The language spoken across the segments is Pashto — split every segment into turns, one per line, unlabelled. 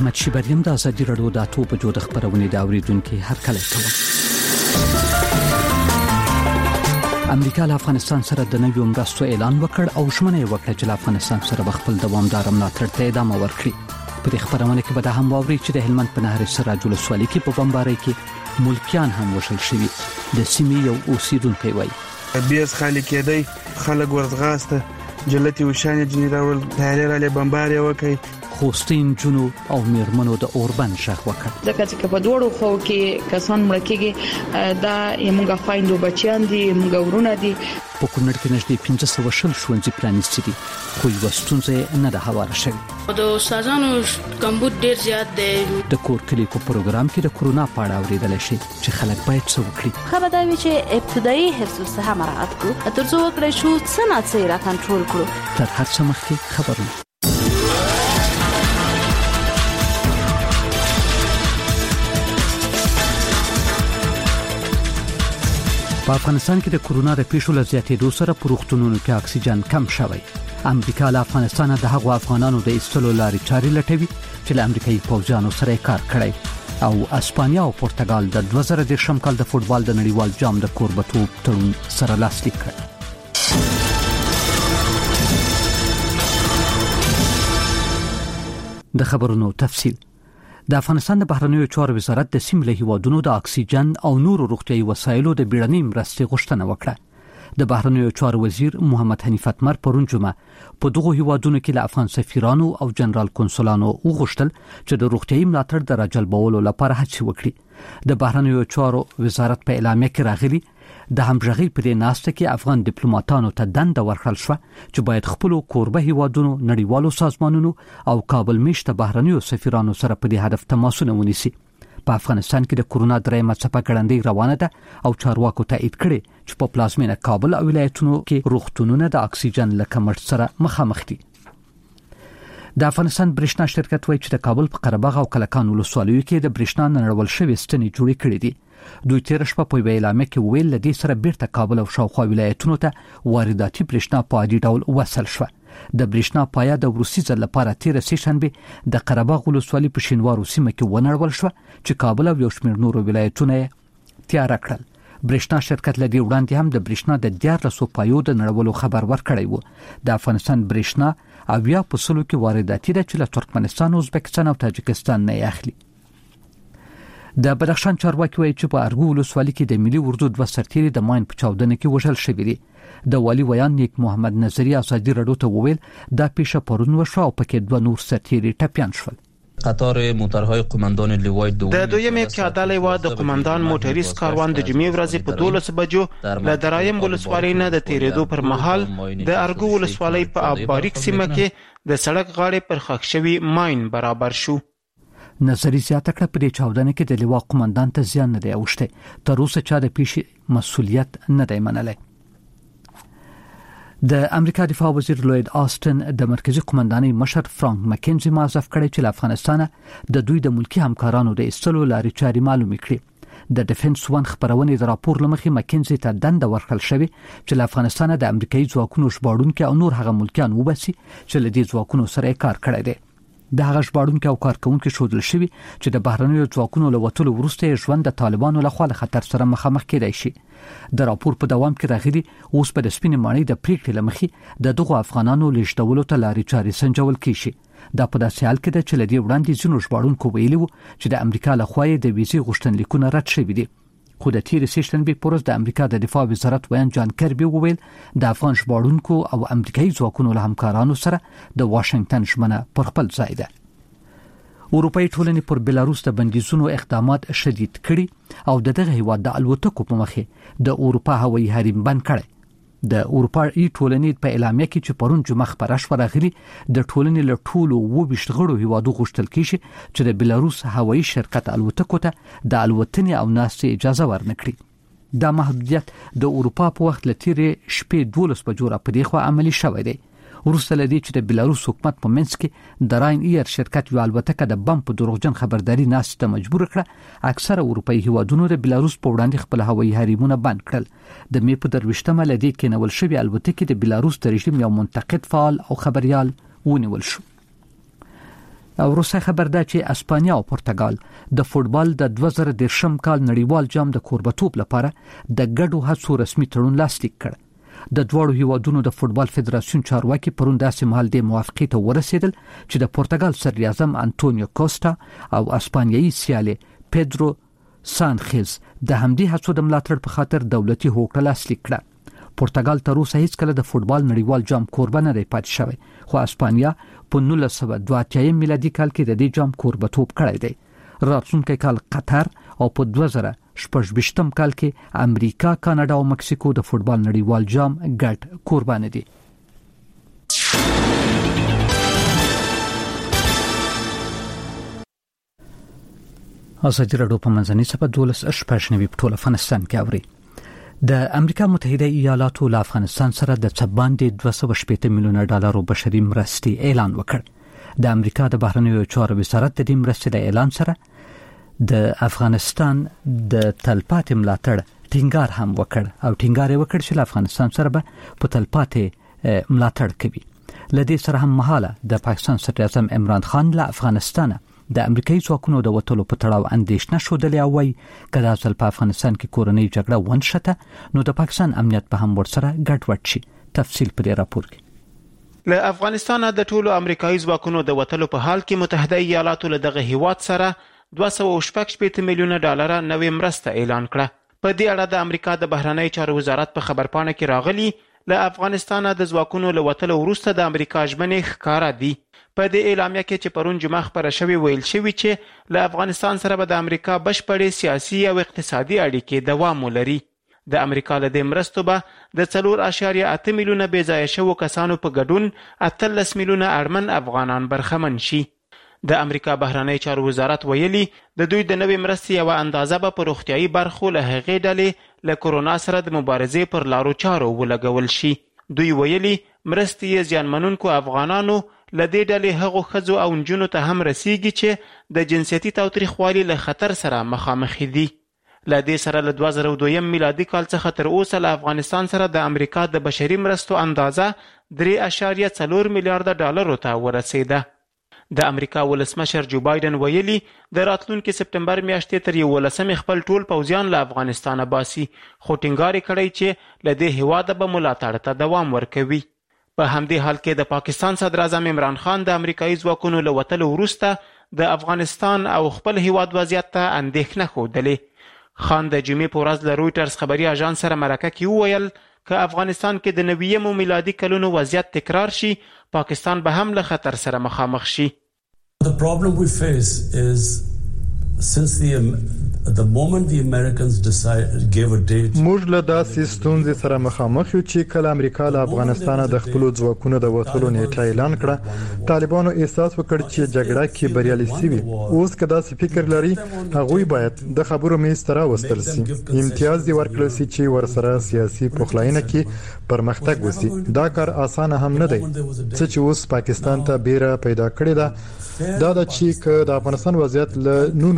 احمد شیبریم د ازادي رادیو د اتو په جوړ خبرونه دا اوریدونکو هر کله کوم. امریکا له افغانستان سره د نویو مرستو اعلان وکړ او ژمنه یې وکړه چې له افغانستان سره خپل دوامدار ملاتړ ته ادامه ورکړي. په دې خبرونه کې به دا هم واوري چې د هلمند په نهر سراج ولسوالۍ کې په بمبارۍ کې ملکیان هم وشل شوي. د سیمې یو اوسیدونکو وایي
بیس خالي کېدی خلک ورغاسته جلتي وشانه جنرال تحریر علی بمبارۍ وکړي.
خوستین جنو او میرمنو د اوربن شخ وکړ.
ځکه چې په دوړو خو کې کسان مړ کېږي دا موږ خويندو بچیان دي موږ ورونه دي.
په کونړ کې نږدې 1500 شل ښوونځي پرانیستي دي خو یو ستونزه نه ده هواره شوې.
د استادانو کمبود ډیر زیات دی.
د کور کلی کو پروګرام کې د کورونا په اړه اوریدل شي چې خلک باید څه وکړي.
خبر دا وی چې ابتدایي حفظ الصحه مراعات کړو ترڅو وکړي شو څنګه را کنټرول کړو.
تر هر څه مخکې خبرونه په افغانستان کې د کورونا د پیښو له زیاتېدو سره په روغتونونو کې اکسیجن کم شوی. امریکا له افغانستان د هغو افغانانو د ایستلو لارې چارې لټوي چې له امریکایي پوځیانو سره کار کړی. او اسپانیا او پرتګال د 2013 کال د فوټبال د نړیوال جام د کوربتوب تړون سره لاسلیک کړ. د خبرونو تفصیل. د افغانستان د بهرنیو چارو وزارت د سیمې له هیوادونو د اکسیجن او نورو روغتیايي وسایلو د بیړنۍ مرستې غوښتنه وکړه. د بهرنیو چارو وزیر محمد حنیف اتمر پرون جمعه په دغه هیوادونو کې له افغان سفیرانو او جنرال کنسولانو وغوښتل چې د روغتیايي ملاتړ د راجلبولو لپاره هڅې وکړي. د بهرنیو چارو وزارت په اعلامیه کې راغلي د همغږي په دې ناسته کې افغان ډیپلوماټانو ته دنده ورکړل شو چې باید خپل کوربه هیوادونو نړیوالو سازمانونو او کابل میشته بهرنیو سفیرانو سره په دې هدف تماسونه ونیسي. په افغانستان کې د کورونا درېمه څپه ګړندۍ روانه ده او چارواکو تایید کړي چې په پلازمینه کابل او ولایتونو کې روغتونونه د اکسیجن له کمښت سره مخامخ دي. د افغانستان برېښنا شرکت وایي چې د کابل په قرهباغ او کلکان ولسوالیو کې د برېښنا نړول شوی ستنې جوړې کړې دي. دوی تیر شپه په اعلامیه کې ویل لدې سره بیرته کابل او شاوخوا ولایتونو ته وارداتي برېښنا په عادي ډول وصل شو. د برېښنا پایا د روسي ځل لپاره 13 سیشنبه د قرهباغ ولسوالۍ په شینوارو سیمه کې ونړول شو چې کابل او یو شمېر نورو ولایتونو تیار کړل. برېښنا شرکت لدې وړاندې هم د برېښنا د 1400 پایو د نړولو خبر ورکړی و. د افغانستان برېښنا او یا په سلو کې وارداتي ده چې له ترکمنستان، ازبکستان او تاجکستان نه اخلي. د بدخشان چارواکي وایي چې په ارګو ولسوالۍ کې د ملي اردو 2 سرتیري د ماین په چاودنه کې وژل شوي دي. د والی ویان نیک محمد نظری ازادي رادیو ته وویل دا پیښه پرون وشوه او پکې 2 نور سرتیري ټپیان شول.
قطار موټرهای قومندان لیوای
د دویمې پیاده لیوا د قومندان موټریس کاروان د جمعې ورځې په 12 بجو له درایم ولسوالۍ نه د تیرېدو پر مهال د ارګو ولسوالۍ په اباریک سیمه کې د سړک غاړې پر خښ شوی ماین برابر شو.
نظری زیاته کړه په دې چاودنه کې د لیوا قومندان ته زیان نه دی اوښته. تر اوسه چا د پیښې مسؤلیت نه دی منلی. د امریکا دفاع وزیر لوید آستن د مرکزی قومندانۍ مشر فرانک مکینزي معرف کړی چې افغانستان د دوی د ملکی همکارانو د ایستلو لارې چارې معلومې کړې. د ډیفنس ون خبرونه د راپور لمخې مکینزي ته دنده ورکړل شوې چې افغانستان د امریکایي ځواکونو ژباړونکو او نور هغه ملکیان وباسي چې له دې ځواکونو سره کار کړی دی. د هغه ژباړونکو او کارکونکو شودل شوی چې د بهرنیو ځواکونو له وټولو وروسته ژوند د طالبانو لخوا له خطر سره مخامخ کېدای شي. د راپور په دوام کې راغلي اوس په د سپینې ماڼۍ د پریکړې لمخې د دغو افغانانو لیږدولو ته لارې چارې سنجول کیږي. دا په داسې حال کې ده چې لدی وړاندې ځینو ژباړونکو ویلي وو چې د امریکا لخوا د ویزې غوښتنلیکونه رد شوي دي. خو د تیر سیشنبه پروز د امریکا د دفاع وزارت ویان جان کربي وویل د افغان ژباړونکو او امریکایي ځواکونو له همکارانو سره د واشنگټن ژمنه پر خپل ځای ده. اروپאי ټولنې پر بلاروس د بندیزونو اقدامات شدید کړي او دغه هیواد د الوتکو په مخه د اروپا هوایي حریم بند کړي. د اروپאי ټولنې په اعلامیه کې چې پرون جمعه خبره شوه راغلي د ټولنې له ټولو 22 غړو هیوادو غوښتل کیږي چې د بلاروس هوایي شرکت الوتکو ته د الوتنې او ناستې اجازه ورنکړي. دا محدودیت د اروپا په وخت لتیرې شپې 12 بجو را پدې خو عملی شوی دی. وروسته لدی چې د بلاروس حکومت په منځ کې د راین ایر شرکت یو الوتکه د بم په دروغجن خبرداري ناسته مجبور کړه. اکثره اروپאי هیوادونو د بلاروس په وړاندې خپل هوایي حریمونه بند کړل. د می په 23مه لدی کې نول شوی الوتکه د بلاروس د رژیم یو منتقد فعال او خبريال ونیول شو. وروسته خبر ده چې اسپانیا او پرتګال د فوتبال د 2010 کال نړیوال جام د کوربتوب لپاره د ګډو هڅو رسمي تړون لاسلیک کړ. د دوړو هیوادونو د فوتبال فدراسیون چارواکي پرون داسې مهال د موافقې ته ورسېدل چې د پرتګال صدر اعظم انټونیو کوسټا او اسپانیایي سیالي پیدرو سانخز د همدې هڅو د ملاتړ په خاطر دولتي هوکړه لاسلیک کړه. پرتګال تر اوسه هیڅ کله د فوتبال نړیوال جام کوربه نه دی پاتې شوی، خو اسپانیا په 1982 میلادي کال کې د دې جام کوربتوب کړی دی. راتلونکي کال قطر او په 2018 کال کې امریکا، کاناډا او مکسیکو د فوتبال نړیوال جام ګډ کوربانه دي. ازادي راډیو په منځني سپه 12 په ټول افغانستان کې اوري. د امریکا متحده ایالاتو له افغانستان سره د څباندې $280 میلیونه بشري مرستې اعلان وکړ. د امریکا د بهرنیو چارو وزارت د دې مرستې د اعلان سره د افغانستان د تلپاتې ملاتړ ټینګار هم وکړ او ټینګار یې وکړ چې له افغانستان سره به په تلپاتې ملاتړ کوي. لدې سره هم مهاله د پاکستان صدر اعظم عمران خان له افغانستان د امریکایي ځواکونو د وټلو په تړاو اندېښنه شودلې او وايي کله چې په افغانستان کې کورنۍ جګړه ونشته نو د پاکستان امنیت په هم ورسره ګډوډ شي. تفصیل په دې راپور کې.
له افغانستان د ټولو امریکایي ځواکونو د وټلو په حال کې متحده ایالاتو له دغه هیواد سره $280 میلیونه نوې مرسته اعلان کړه. په دې اړه د امریکا د بهرنی چارو وزارت په خبرپاڼه کې راغلي له افغانستان د ځواکونو له وټلو وروسته د امریکا ژمنې ښکاره دي. په دې اعلامیه کې چې پرون جمعه خبره شوې ویل شوی چې له افغانستان سره به د امریکا بشپړې سیاسي او اقتصادي اړیکې دوام ولري. د امریکا له دې مرستو به د 4.8 میلیونه بې ځایه شوو کسانو په ګډون 18 میلیونه اړمن افغانان برخمن شي. د امریکا بهرنی چارو وزارت ویلي د دوی د نوې مرستې یوه اندازه به په روغتیایي برخو له هغې ډلې له کورونا سره د مبارزې پر لارو چارو ولګول شي. دوی ویلي مرستې یې زیانمنونکو افغانانو له دې ډلې هغو ښځو او نجونو ته هم رسیږي چې د جنسیتي تاوتریخوالي له خطر سره مخامخ دي. له دې سره له 2002 میلادي کال څخه تر اوسه له افغانستان سره د امریکا د بشري مرستو اندازه $3.4 میلیارډ ته ورسېده. د امریکا ولسمشر جو بایدن ویلي د راتلونکي سپتمبر میاشتې تر 11 خپل ټول پوځیان له افغانستانه باسي، خو ټینګار کړی چې له دې هیواده به ملاتړ ته دوام ورکوي. په همدې حال کې د پاکستان صدر اعظم عمران خان د امریکایي ځواکونو له وتلو وروسته د افغانستان او خپل هیواد وضعیت ته اندېښنه ښودلې. خان د جمعې په ورځ له رویټرز خبري اژانس سره مرکه کې وویل که افغانستان کې د 90 میلادي کلونو وضعیت تکرار شي، پاکستان به هم له خطر سره مخامخ شي.
The problem we face is since the moment the Americans gave a date
موږ له داسې ستونزې سره مخامخ یو چې کله امریکا له افغانستان د خپل ځواکونو د وټلو نیټه اعلان کړه، طالبانو احساس وکړ چې جګړه کې بریالي شوي. اوس که داسې فکر لري هغوی باید د خبرو میز ته راوستل شي، امتیاز دی ورکړل شي چې ورسره سیاسي پخلاینه کې پرمختګ وشي. دا کار اسانه هم نه دی. څه چې اوس پاکستان ته بیره پیدا کړې ده دا د چې د افغانستان وضعیت له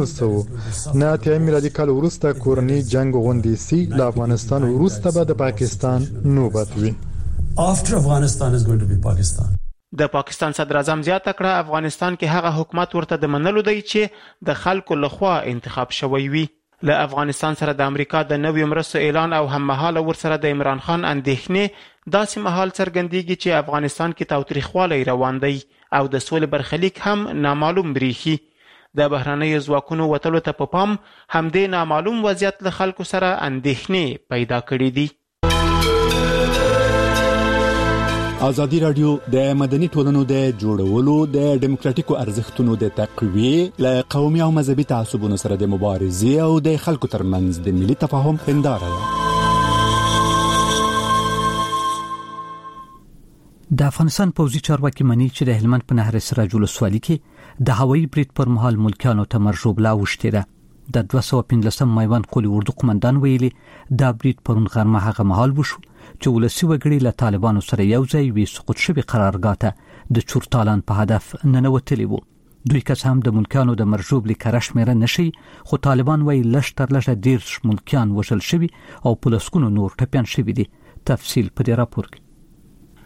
1990 میلادي کال وروسته کورنۍ جنگ غوندې سي، له افغانستان وروسته به د پاکستان نوبت وي.
After Afghanistan is going to be Pakistan.
د پاکستان صدر اعظم زیاته کړه افغانستان کې هغه حکومت ورته د منلو دی چې د خلکو لخوا انتخاب شوی وي. له افغانستان سره د امریکا د نوې مرستو اعلان او هم مهاله ورسره د عمران خان اندېښنې داسې مهال څرګندېږي چې افغانستان کې تاوتریخوالی روان دی او د سولې برخلیک هم نامعلوم بریښي. د بهرنیو ځواکونو وتلو ته په پام همدې نامعلوم وضعیت له خلکو سره اندېښنې پیدا کړې دي.
ازادي راډیو د مدني ټولنو د جوړولو د ډیموکراتیکو ارزښتونو د تقویې له قومي او مذهبي تعصبونو سره د مبارزې او د خلکو ترمنځ د ملي تفاهم هنداره ده.
د افغانستان پوځي چارواکي مني چې د هلمند په نهر سراج ولسوالۍ کې د هوایي برید پر مهال ملکیانو ته مرجوبله وشته ده. د 215 میوند قولي اردو قومندان ویلي دا برید پرون غرمه هغه مهال وشو چې ولسی وګړي له طالبانو سره یو ځای وي سقوط شوی قرارګاه ته د چورتالان په هدف ننوتلی وو. دوی کس هم د ملکیانو د مرجوب لیکره شمیره نشي، خو طالبان وایي لږ تر لږه 10 ملکیان وژل شوي او پولیسونو نور ټپیان شوي دي. تفصیل په دې راپور کې.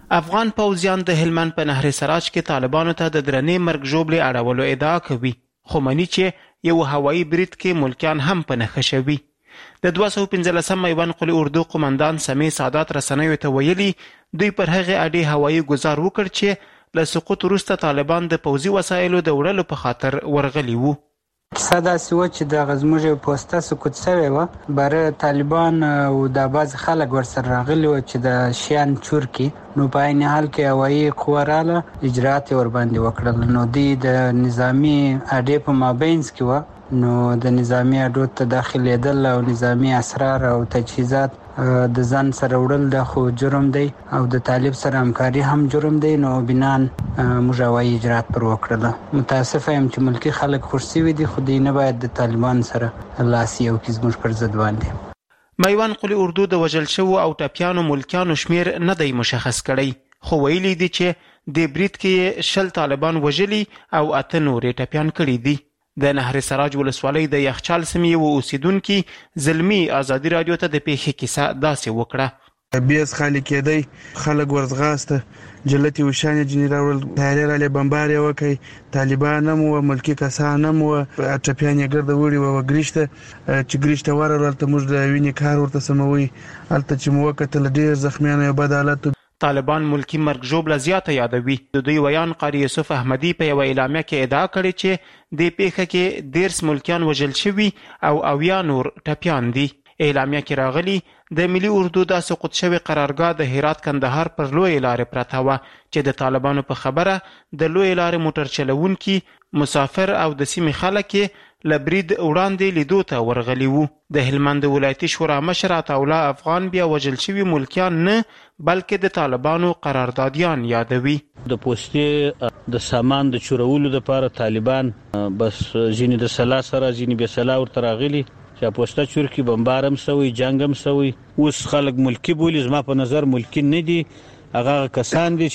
افغان پوځیان د هلمند په نهر سراج کې طالبانو ته د درنې مرګ ژوبلې اړولو ادعا کوي، خو مني چې یو هوایي برید کې ملکیان هم په نښه شوي. د 215 میوند قلي اردو قمندان سمیع سادات رسنیو ته ویلي دوی پر هغې اډې هوایي ګزار وکړ چې له سقوط وروسته طالبان د پوځي وسایلو د وړلو په خاطر ورغلي وو.
کیسه داسې وه چې دغه زموږ یو پوسته سقوط سوې وه، باره طالبان او دا بعضې خلک ورسره راغلي وو چې د شیان چور کړي، نو په عین حال کې هوایي قوه راله اجرات یې ورباندې وکړل. نو دوی د نظامي اډې په مابینځ کې وه، نو د نظامي اډو ته داخلېدل او نظامي اسرار او تجهیزات د ځان سره وړل دا خو جرم دی او د طالب سره همکاري هم جرم دی. نو بنان موږ هوایي اجرات پر وکړله. متاسفه یم چې ملکي خلک خوش شوي دي، خو دوی نه باید د طالبان سره لاس یو کړي زموږ پر ضد باندې.
میوند قلي اردو د وژل شوو او ټپیانو ملکیانو شمیر نه دی مشخص کړی، خو ویلي دي چې د برید کې 10 طالبان وژلي او 8 نورې ټپیان کړي دي. د نهر سراج ولسوالۍ د یخچال سیمې یو اوسیدونکي زلمي ازادي رادیو ته د پیښې کیسه داسې وکړه.
بیس خالی کېدی، خلک ورځغاسته، جلتي وشانې جنې راوړل، تیارې رالې بمبارې وکړئ، طالبان هم وه، ملکي کسان هم وه، ټپیان یې ګرده وړي وه ګریشته چې ګریشته ورغلل، هلته موږ د وینې کار ورته سموي، هلته چې مو وکتل ډېر زخمیان یو بد حالت.
طالبان ملکی مرګ ژوبله زیاته یادوي. د دوی ویان قاری یوسف احمدي په یوه اعلامیه کې ادعا کړې چې د پیښه کې 13 ملکیان وژل شوي او 90 نور ټپیان دي. اعلامیه کې راغلي د ملي اردو د سقوط شوی قرارګاه د هرات کندهار پر لوی لارې پرته وه چې د طالبانو په خبره د لوی لارې موټر چلونکي، مسافر او د سیمې خلک له برید وړاندې لیدو ته ورغلي وو. د هلمند ولایتي شورا مشر عطاالله افغان بیا وژل شوي ملکیان نه بلکې د طالبانو قراردادیان یادوي.
د پوستې د سامان د چورولو لپاره طالبان بس ځینې د سلا سره ځینې بې سلا ورته راغلي چې پوسته چور کې بمبار هم سوی، جنګ هم سوی. اوس خلک ملکی بولي، زما په نظر ملکی نه دي، هغه کسان دي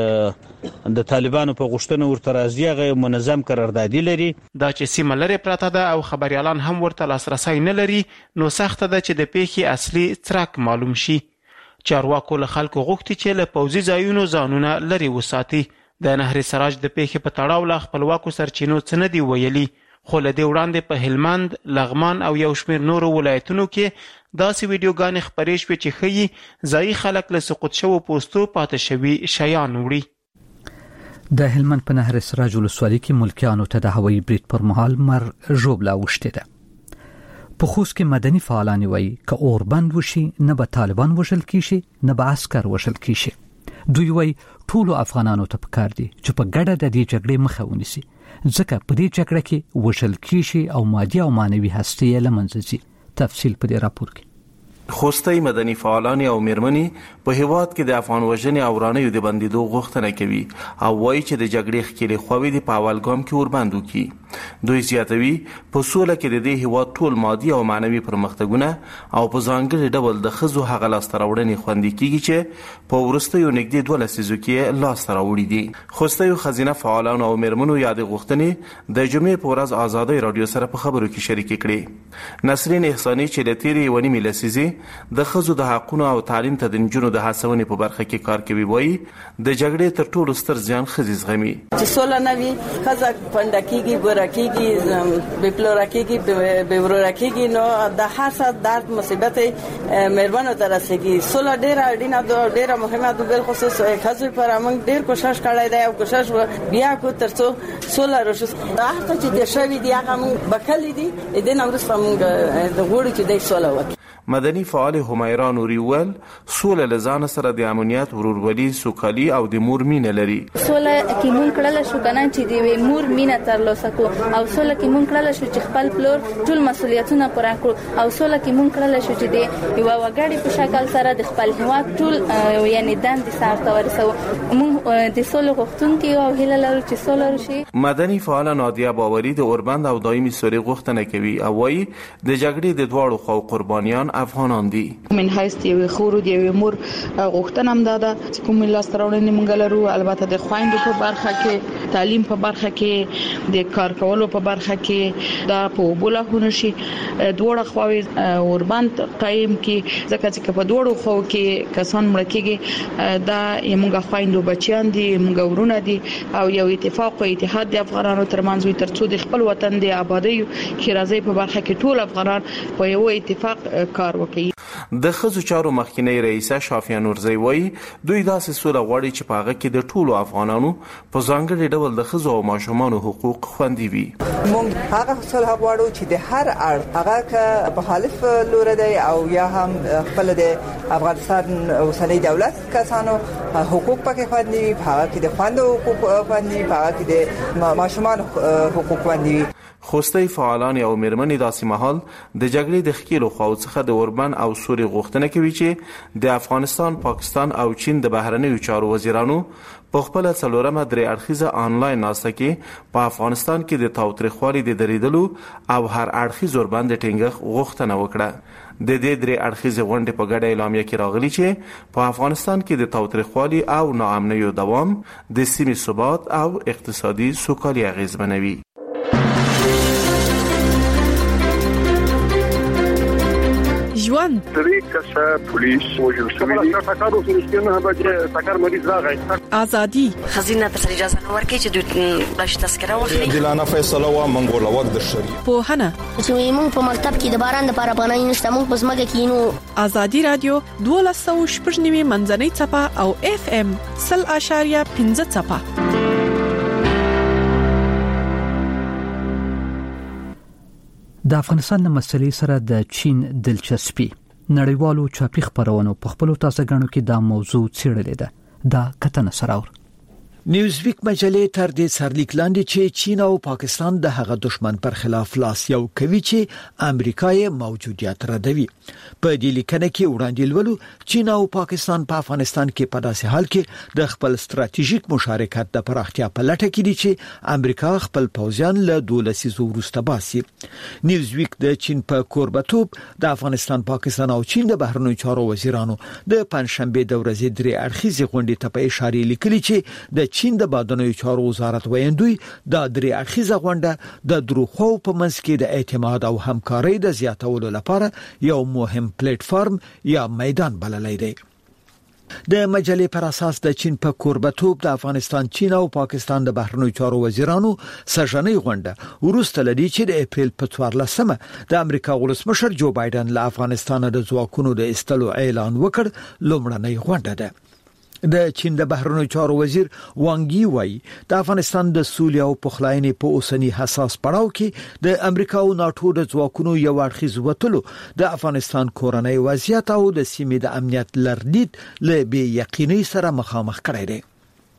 چې د طالبانو په غوښتنه ورته راځي، هغه منظم قراردادي لري.
دا چې سیمه لرې پرته ده او خبریالان هم ورته لاسرسی نه لري، نو سخته ده چې د پیښې اصلي څرک معلوم شي. چارواکو له خلکو غوښتي چې له پوځي ځایونو ځانونه لرې وساتي. د نهر سراج د پیښې په تړاو له خپلواکو سرچینو څه نه دي ویلي، خو له دې وړاندې په هلمند، لغمان او یو شمېر نورو ولایتونو کې داسې ویډیوګانې خپرې شوې چې ښیي ځایي خلک له سقوط شوو پوستو پاتې شوي شیان وړي.
د هلمند په نهر سراج ولسوالۍ کې ملکیانو ته د هوایي برید پر مهال مرګ ژوبله اوښتې ده. په خوست کې مدني فعالان وایي که اور بند وشي نه به طالبان وژل کیږي نه به عسکر وژل کیږي. دوی وایي ټولو افغانانو ته پکار دي چې په ګډه د دې جګړې مخه ونیسي، ځکه په دې جګړه کې وژل کیږي او مادي او معنوي هستي یې له منځه ځي. تفصیل په دې راپور کې.
خوستی مدني فعالان او میرمنې په هیواد کې د افغان وژنې او ورانیو د بندیدو غوښتنه کوي او وایي چې د جګړې ښکېلې خواوې دي په اول ګام کې وربند وکړي. دوی زیاتوي په سوله کې د دې هیواد ټول مادي او معنوي پرمختګونه او په ځانګړي ډول د ښځو هغه لاسته راوړنې خوندي کیږي چې په وروستیو نږدې 12 لسیزو کې لاسته راوړي دي. خوستیو ښځینه فعالان او میرمنو یادې غوښتنې د جمعې په ورځ ازادۍ راډیو سره په خبرو کې شریکې کړې. نسرین احساني چې د تیرې 1 نیمې لسیزې د ښځو د حقونو او تعلیم ته د نجونو د هڅونې په برخه کې کار کوي، وایي د جګړې تر ټولو ستر زیان ښځې زغمي.
چې سوله نه وي ښځه پنډه کېږي، بوره کېږي، بې پلوره کېږي، بې وروره کېږي، نو د هر څه درد مصیبت مېرمنو ته رسېږي. سوله ډېره اړینه ده، ډېره مهمه ده. بالخصوص ښځو پر موږ ډېر کوشش کړی دی او کوشش بیا کو تر څو سوله راشي. هغه چې د شوي دی هغه موږ بکلي دي، دې نه وروسته موږ د غوړو چې د سوله وکړي.
مدني فعال همیرا نوري ول سوله لزان سره د امنیت، ورورولي، سوکالي او د مور مینه لري.
سوله کې مونږ کړل شو کنه چې د مور مینه ترلاسه کو، او سوله کې مونږ کړل شو چې خپل پلور ټول مسولیتونه پوره کړو، او سوله کې مونږ کړل شو چې د یو وګړي په شکل سره د خپل هیواد ټول یعنی دندې سره تورسو. مونږ د سوله غوښتونکي او هیله لرو چې سوله راشي.
مدني فعال نادیه باوري د اوربند او دایمي سولې غوښتنه کوي او وايي د جګړې د دواړو خوا قربانیان افغانان دي.
من حیث یو خور دی یو مور غوښتنه هم ده چې کوم لاس تراوړنې مونږ لرو. البته د خويندو په برخه کې تعلیم په برخه کې د کار کولو په برخه کې دا په بوله شي دوړه خواوي اوربند قائم کې ځکه چې په دوړو خو کې کسان مړ کېږي دا موږ خويندو بچیان دي موږ ورونه دي او یو اتفاق او اتحاد د افغانانو ترمنځ وي ترڅو د خپل وطن د آبادی کې راځي په برخه کې ټول افغانان په یو اتفاق کار وکړي.
د خزو چارو مخکینی رئیسه شافیه نورزی وایي دوی داسې سوله غواړي چې په هغه کې د ټولو افغانانو په ځانګړي ډول د خزو او ماشومانو حقوق خوندي وي.
موږ هغه سوله غواړو چې د هر اړخ هغه که مخالف لور دی او یا هم خپل د افغانستان اوسنۍ دولت کسانو حقوق پکې خوندي وي، هغه کې د خوندو حقوق خوندي وي، هغه کې د ماشومان حقوق خوندي وي.
خوستي فعالان او میرمنې داسې مهال د جګړې د خکیلو خواو څخه د اوربن او سوري غوښتنه کوي چې د افغانستان، پاکستان او چین د بهرنیو چارو وزیرانو په خپل څلورمه درې اړخیزه آنلاین ناسته کې په افغانستان کې د تاوتریخوالي د دریدلو او هر اړخیز اوربن د ټینګښت غوښتنه وکړه. د دې درې اړخیزه غونډې په ګډه اعلامیه کې راغلي چې په افغانستان کې د تاوتریخوالي او ناامنیو دوام د سیمې ثبات او اقتصادي سوکالي اغیزمنوي.
ژوند
درې کسه پولیس وژل شوي دي. ټاکارو سره نه بچي ټاکار مریض راغی.
ازادي
خزینه تر اجازه نه ورکړي چې دوی بلش تذکره واخلي.
دلانه فیصله وا منګول وخت د شری
په هنه
چې موږ په مکتب کې د باران لپاره پناه نشته موږ په سمګه کې نو
ازادي رادیو 12.9 منځنۍ چپه او FM 0.5 چپه.
د افغانستان د مسلې سره د چین دلچسپي نړیوالو چاپی خبرونو په خپل تازه غنو کې دا موضوع څېړلې ده. دا کتنه سراور
نیوزویک مجلې تر دې سرلیک لاندې چې چین او پاکستان د هغه دشمن پر خلاف لاس یو کوي چې امریکا یې موجودیت ردوي. په دې لیکنه کې وړاندې لولو چین او پاکستان په افغانستان کې په داسې حال کې د خپل ستراتیژیک مشارکت د پراختیا په لټه کې دي چې امریکا خپل پوځیان له 12 لسیزو وروسته باسي. نیوزویک د چین په کوربتوب د افغانستان، پاکستان او چین د بهرنیو چارو وزیرانو د پنځشنبه د ورځې درې اړخیزې غونډې ته په اشاره لیکلي چې د چین د بادنیو چارو وزارت ویندوی د درې اړخیزه غونډه د دروخو په منځ کې د اعتماد او همکارۍ د زیاتولو لپاره یو مهم پلیټ فارم یا میدان بللی دی. د مجلې پر اساس د چین په کوربتوب د افغانستان، چین او پاکستان د بهرنیو چارو وزیرانو سژنې غونډه ورسته لدی چې د اپریل په 14مه د امریکا ولسمشر جو بایدن له افغانستان د ځواکونو د استلو اعلان وکړ لومړنۍ غونډه ده. د چین د بهرنیو چارو وزیر وانګ یی وایي د افغانستان د سولې او پخلاینې په اوسنی حساس پړاو کې د امریکا او ناتو د ځواکونو یو اړخیز وټلو د افغانستان کورنۍ وضعیت او د سیمې د امنیت لرلید له بې یقینۍ سره مخامخ کړی دی.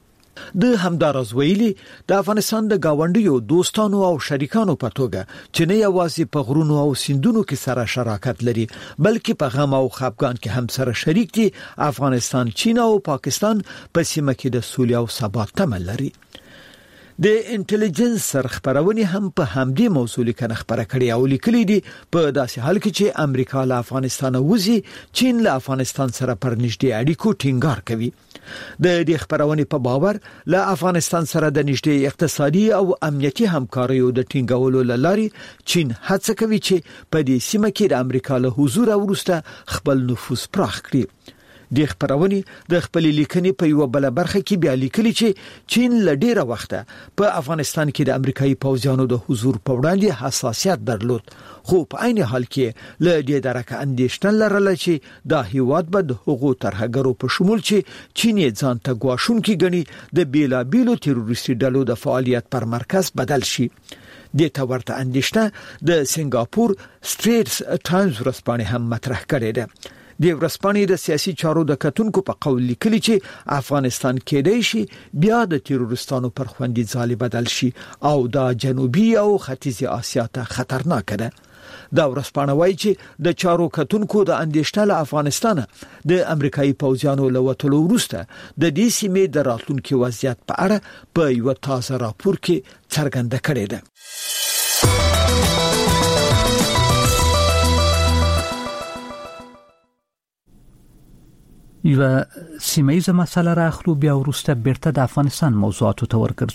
د همدارز ویلي د افغانستان د گاونډیو، دوستانو او شریکانو په توګه چې نه یوازې په غرونو او سیندونو کې سره شراکت لري بلکې په غم او خفګان کې هم سره شریک دي. افغانستان، چین او پاکستان په سیمه کې د سولې او ثبات تمه لري. د انټيليجنس خبرونه هم په همدې موضوع لیکنه خبره کړې او لیکلي دي په داسې حال کې چې امریکا له افغانستان وځي، چین له افغانستان سره پر نږدې اړیکو ټینګار کوي. د دې خبرونه په باور له افغانستان سره د نږدې اقتصادي او امنیتي همکاریو د ټینګولو لارې چین هڅه کوي چې په دې سیمه کې د امریکا له حضور وروسته خپل نفوذ پراخ کړي. د خبرونې د خپل لیکنې په یو بل برخه کې بیا لیکلي چې چین له ډیره وخته په افغانستان کې د امریکایي پوځیانو د حضور په وړاندې حساسیت درلود، خو په عین حال کې له دې درکه اندېښنه لرله چې دا هیواد به د هغو ترهګرو په شمول چې چین یې ځان ته ګواښونکي ګڼي د بیلابیلو تروریستي ډلو د فعالیت پر مرکز بدل شي. د تورته اندېښنه د سنگاپور سټریټس ټایمز ورځپاڼې هم مطرح کړې ده. د ورځپاڼې د سیاسي چارو د کتونکو په قول لیکلي چې افغانستان کېدای شي بیا د تروریستانو پر خوندي ځای بدل شي او دا جنوبي او ختیځي آسیا ته خطرناک ده. دا ورځپاڼه وایي چې د چارو کتونکو د اندېښنه له افغانستان د امریکایي پوځیانو له وټلو وروسته د دې سیمې د راتلونکي وضعیت په اړه په یو تازه راپور کې څرګنده کړې ده. یو سیمایي مسله راخلو بیا ورسته بیرته د افغانستان موضوعاتو ته ورګرځو.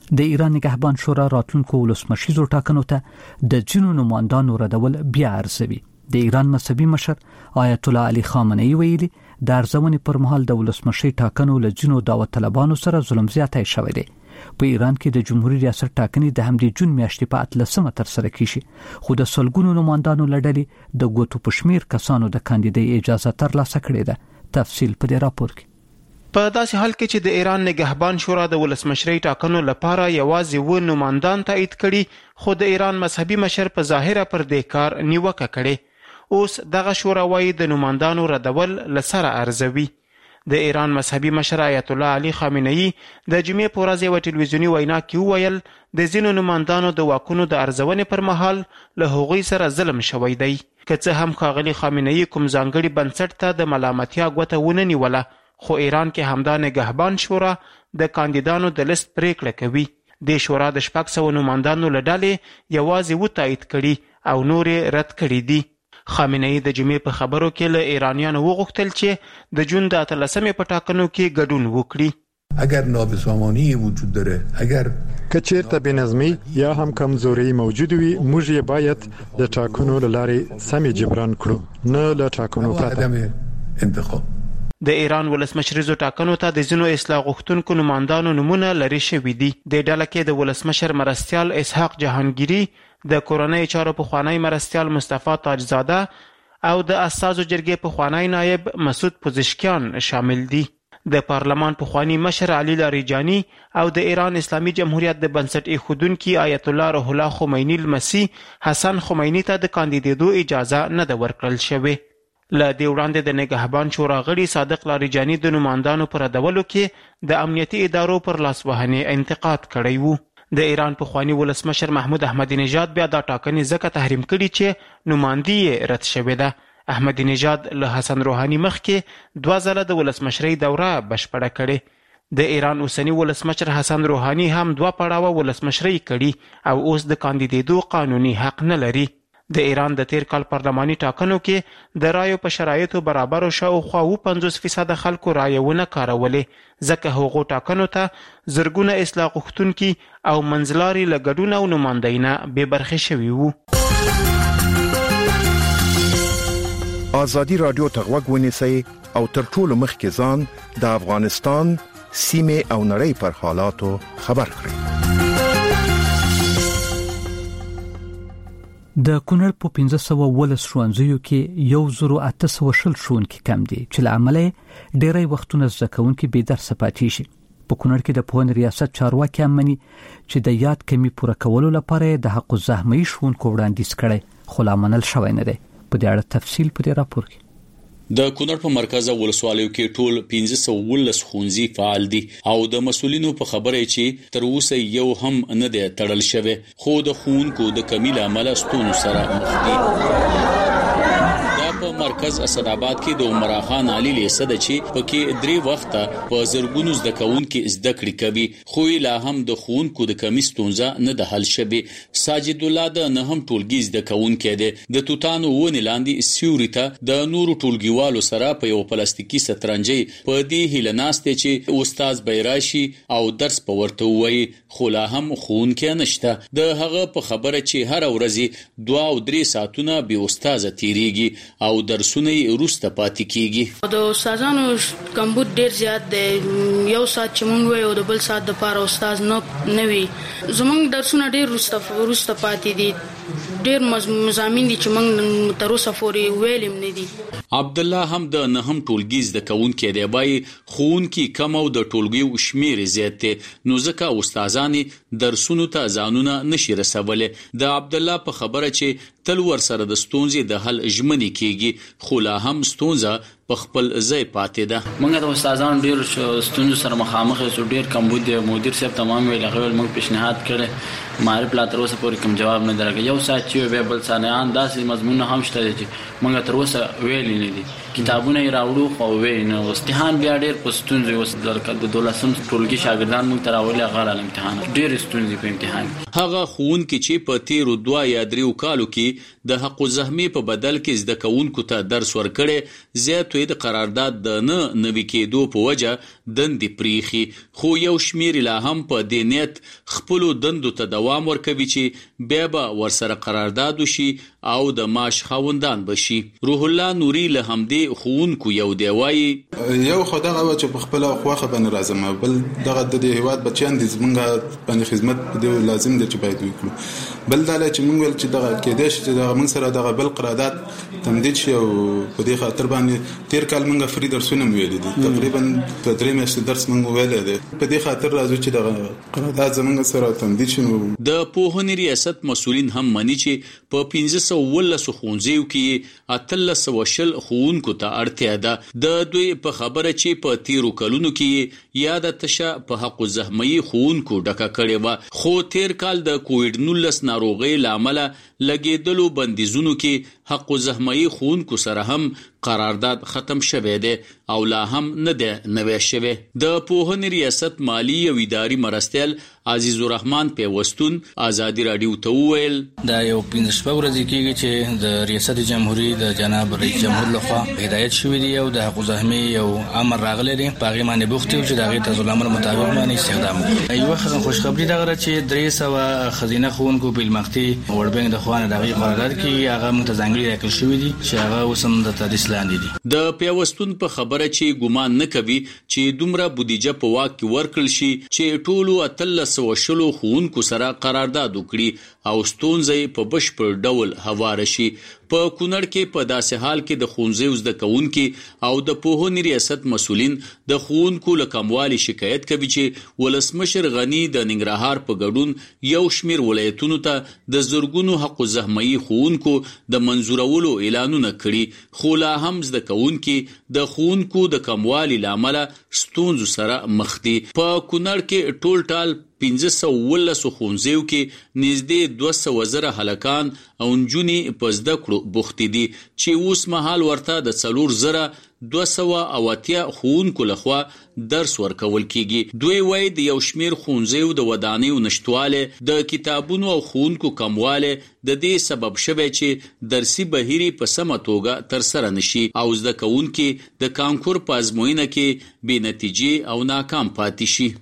د ایران نگهبان شورا راتلونکو ولسمشریزو ټاکنو ته د ځینو نمائندانو ردول بیا ارزوي. د ایران مذهبي مشر آیت الله علي خامنه‌ای ویلي د ارزونې پر مهال د ولسمشری ټاکنو له ځینو دعوت طلبانو سره ظلم زیاتی شوی دی. په ایران کې د جمهوریت ریاست ټاکنې د همدې جون میاشتې په 18 تر سره کیږي، خو د سلګونو نمائندانو لړلې د ګوتو پشمیر کسانو د کاندیدۍ اجازه ترلاسه کړې ده. تفصیل په دې راپور کې.
په داسې حال کې چې د ایران نگهبان شورا د ولسمشری ټاکنو لپاره یوازې و نمائندان تایید کړي، خو د ایران مذهبي مشر په ظاهره پر دې کار نیوکه کړي. اوس دغه شورا وايي د نمائندانو ردول لسره ارزوي. د ایران مذهبي مشر آیت الله علي خامنه‌ای د جمعې په ورځ یو ټلویزیونی وینا کې وویل د ځینو نمائندانو د واکونو د ارزونې پر مهال له هغوی سره ظلم شوی دی. که څه هم ښاغلي خامنه‌ای کوم ځانګړي بنسټ ته د ملامتیا ګوته ونه نیوله، خو ایران کې همدا نگهبان شورا د کاندیدانو د لیست پریکړه کوي. د شورا د 600 نمائندانو له ډلې یوازې و تایید کړي او نور رد کړي دي. خامنه‌ای د جمعې په خبرو کې له ایرانیانو وغوښتل چې د جون د 18 په ټاکنو کې ګډون وکړي.
اگر نابسامانی وجود داره، اگر
کچیرته بنظمی یا هم کمزوري موجود وي، موږ یې باید د ټاکنو لارې سمې جبران کړو، نه له ټاکنو پرته
انتخاب.
د ایران ولسمشریزو ټاکنو ته د ځینو اصلاح غوښتونکو نمائندانو نمونه لري شوي دي. د ډله کې د ولسمشر مرستیال اسحاق جهانگیری، د کورنۍ چارو پخوانی مرستیال مصطفی تاجزاده او د اساسو جرګې پخوانی نایب مسعود پزشکیان شامل دي. د پارلمان پخوانی مشر علي لاریجانی او د ایران اسلامي جمهوریت د بنسټ ایښودونکي آیت الله روح الله خمینی المسی حسن خمینی ته د کاندیدېدو اجازه نه ده ورکړل شوې. له دې وړاندې د نگهبان شورا غړي صادق لاریجانی د نمائندانو پر ردولو کې د امنیتي ادارو پر لاسوهنې انتقاد کړی وو. د ایران پخوانی ولسمشر محمود احمدی نژاد بیا دا ټاکنې ځکه تحریم کړي چې نمائندګي یې رد شوې ده. احمدی نژاد له حسن روحانی مخکې 2 ځله د ولسمشرۍ دوره بشپړه کړې. د ایران اوسنی ولسمشر حسن روحانی هم 2 پړاوه ولسمشرۍ کړي او اوس د کاندیدېدو قانوني حق نه لري. د ایران د تیر کال پارلماني ټاکنو کې د رایو په شرایطو برابرو شاوخوا 50% خلکو رایونه کارولې، ځکه هغو ټاکنو ته زرګونه اصلاح غوښتونکي او منځلاري له ګډون او نمائندۍ نه بې برخې شوي وو.
ازادي رادیو ته غوږ ونیسئ او تر ټولو مخکې ځان د افغانستان سیمې او نړۍ پر حالاتو خبر کړئ.
د کونړ په 1510 ښوونځیو کې 1800 ښوونکي کم دي، چې له امله ډېری وختونه زده کوونکي بې درسه پاتې شي. په کونړ کې د پوهنې ریاست چارواکي امني چې د یاد کمی پوره کولو لپاره د حق الزحمه ښوونکو وړاندیز کړي، خو لا منل شوی نه دی. په دې اړه تفصیل په دې راپور کې.
د کونړ په مرکز ولسوالیو کې ټول 1510 ښوونځي فعال دي او د مسولینو په خبره چې تر اوسه یو هم نه دی تړل شوی، خو د ښوونکو د کمی له امله ستونزو سره مخ دي. په مرکز اسداباد کې د عمر خان علي لیسه د چې پکې 3 وخته په زرګونو زده کوونکي زده کړې کوي، خو لا هم د ښوونکو د کمی ستونزه نه د حل شوی. ساجد الله د نه هم ټولګي زده کوونکی دی، د توتانو ونې لاندې سیوري ته د نورو ټولګیوالو سره په یو پلاستیکي سترنجي په دې هیله ناشته چې استاد بیراشي او درس په ورته وایي، خو لا هم ښوونکی نشته. د هغه په خبره چې هر ورځ 2 او 3 ساعتونه به استاد تیریږي او درسونه روسته پاتې کیږي.
د استادانو کمبود ډیر زیات دی، یو ساعت چې مونږ وایو د بل ساعت د پاره استاد نه وي. زمونږ درسونه ډیر روسته پاتې دي، ډیر مضامین دي چې مونږ تر اوسه پورې ویلم نه دي.
عبد الله هم د نه هم ټولګي زده کوونکی دی، وایي ښوونکي کم او د ټولګي شمیر زیات دی، نو ځکه استادان درسونو ته ځانونه نشي رسولي. د عبد الله په خبره چې تل ور سره د ستونزې د حل ژمنې کیږي، خو لا هم ستونزه په خپل ځای پاتې ده.
موږ د استادانو ډیر ستونزو سره مخامخ یو، ډیر کمبود دی. مدیر صاحب تمام ویل هغه موږ پیشنهاد کړي، معرف لا تر اوسه پورې کوم جواب نه درکړي. یو ساعت چې به بل ثانیان داسې مضمون هم شته چې موږ تر اوسه ویل نه دي. کتابونه یې راوړو خو وې نه، امتحان بیا ډیر په ستونزې وس درکړه. د 12 ټولګي شاګردان موږ تراولې غاړه امتحان ډیر ستونزې په امتحان.
هغه ښوونکي چې په تیرو 2 یا 3 کالو کې د حق الزحمه په بدل کې زده کوونکو ته درس ورکړي، زیاتوي د قرارداد د نه نوي کېدو په وجه دندې پریخي، خو یو شمیر لا هم په دې نیت خپل دندو ته دوام ورکوي چې بیا به ورسره قرارداد وشي او د معاش خاوندان بشي. روح الله نوري له همدې ښوونکو یو دی وایي
یو خو دغه چې په خپله خواښه باندې راځم، بل دغه د دې هېواد بچیان دي زمونږ باندې خدمت په دې لازم دی چې باید وکړو. بل دا چې مونږ ویل چې دغه کېدای شي چې دغه مونږ سره دغه بل قرارداد تمدید شي او په دې خاطر باندې تیر کال مونږ فري درسونه مو ویلي دي، تقریبا په 3 میاشتې درس مونږ ویلی دی. په دې خاطر راځو چې دغه قرارداد زمونږ سره تمدید شي.
د پوهنې ریاست مسؤلین هم مني چې په 1519 ښوونځیو کې 1320 ښوونکو ته اړتیا ده. د دوی په خبره چې په تیرو کلونو کې یاده تشه په حق الزحمي ښوونکو ډکه کړې وه، خو تیر کال د کووډ-19 ناروغۍ له امله لګېدلو بندیزونو کې حق الزحمي ښوونکو سره هم قرارداد ختم شوی دی او لا هم نه دی نوی شوی. د پوهنې ریاست مالی او اداري مرستیال عزیز الرحمن پیوستون ازادي رادیو ته وویل
دا یو 15 ورځې کېږي چې د ریاست جمهوریت د جناب رئیس جمهور لخوا هدایت شوی دی او د حق الزحمي یو امر راغلی دی، په هغې باندې بوخت یو چې د هغې طرز العمل مطابق باندې استخدام وکړو. یوه خوشخبري دغه چې 300 ښځینه ښوونکو په علمختي ورلډ بانک د خوا نه د هغې قرارداد کې هغه موږ ته ځانګړي راکړل شوي دي چې هغه اوس هم د تدریس لاندې دي.
د پیوستون په خبره چې ګمان نه کوي چې دومره بودیجه په واک کې ورکړل شي چې ټولو 1320 ښوونکو سره قرارداد وکړي او ستونزې په بشپړ ډول هواره شي. په کونړ کې په داسې حال کې د ښوونځیو زده کوونکي او د پوهنې ریاست مسؤلین د ښوونکو له کموالي شکایت کوي چې ولسمشر غني د ننګرهار په ګډون یو شمیر ولایتونو ته د زرګونو حق الزحمي ښوونکو د منظورولو اعلانونه کړي، خو لا هم زده کوونکي د ښوونکو د کموالي له امله ستونزو سره مخ دي. په کونړ کې ټول ټال 1519 ښوونځیو کې نږدې 200,000 هلکان او نجونې په زده کړو بوخت دي چې اوس مهال ورته د 4,280 ښوونکو لخوا درس ورکول کیږي. دوی وایي د یو شمیر ښوونځیو د ودانیو نشټواله، د کتابونو او ښوونکو کمواله د دې سبب شوی چې درسي بهیري په سمه توګه تر سره نشي او زده کوونکي د کانکور په ازموینه کې بې نتیجې او ناکام پاتې شي.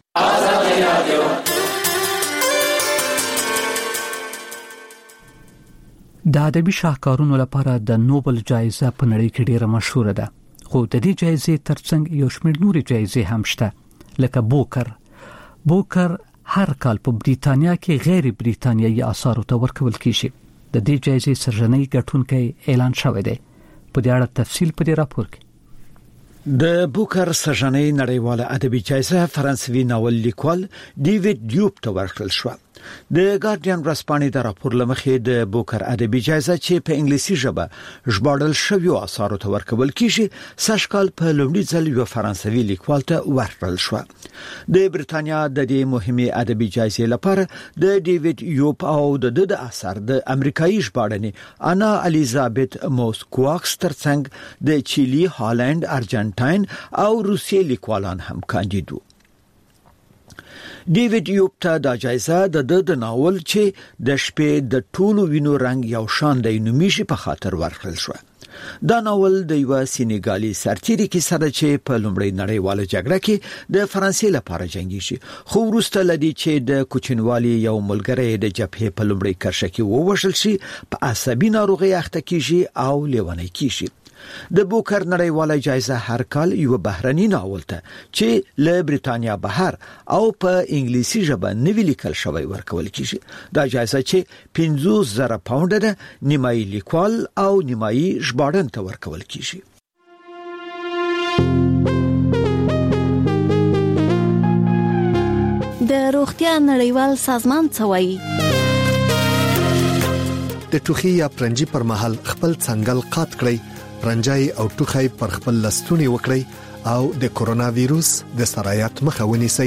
د ادبي شاهکارونو لپاره د نوبل جایزه په نړۍ کې ډیره مشهوره ده، خو د دې جایزې ترڅنګ یو شمېر نورې جایزې هم شته، لکه بوکر هر کال په بریتانیا کې غیر بریتانیایي اثارو ته ورکول کیږي. د دې جایزې سرژنۍ ګټونکی اعلان شوی دی. په دې اړه تفصیل په دې راپور کې.
د بوکر سرژنۍ نړیواله ادبي جایزه فرانسوي ناول لیکوال ډیوډ ډیوپ ته ورکړل شو. د ګارډین ورځپاڼې د راپور لمخې د بوکر ادبي جایزه چې په انګلیسي ژبه ژباړل شوی اثارو ته ورکول کیږي سږکال په لومړي ځل یو فرانسوي لیکوال ته ورکړل شو. د بریتانیا د دې مهمه ادبي جایزې لپاره د ډیوډ یوپ او د اثر د امریکایي ژباړنې انا الیزابت موسکواکس ترڅنګ د چيلي، هالند، ارجنټاین او روسیې لیکوالان هم کاندید وو. ډیوډ یوپ ته د جایزه د ناول چې د شپې د ټولو وینو رنگ یو شان دی نومیږي په خاطر ورکړل شو. دا ناول د یو سینګالي سرتیري کیسه ده چې په لومړۍ نړیواله جګړه کې د فرانسې لپاره جنگیږي، خو وروسته لدی چې د کوچنوالي یو ملګری د جبهې په لومړۍ کرښه کې ووژل شي، په عصبي ناروغي اخته کیږي او لیونی کیږي. د بوکر نړیواله جایزه هر کال یو بهرني ناول ته چې له بریتانیا بهر او په انګلیسي ژبه نوی لیکل شوی ورکول کیږي. دا جایزه چې 50,000 پاونډ ده، نیمایي لیکوال او نیمایي ژباړن ته ورکول کیږي.
د روغتیا نړیوال سازمان څه وایي؟
د ټوخي یا پرنجي پر مهال خپل څنګل قات کړئ، رنجای او ټوخی پر خپل لستونی وکړئ او د کورونا وایروس د سرایت مخه ونیسئ.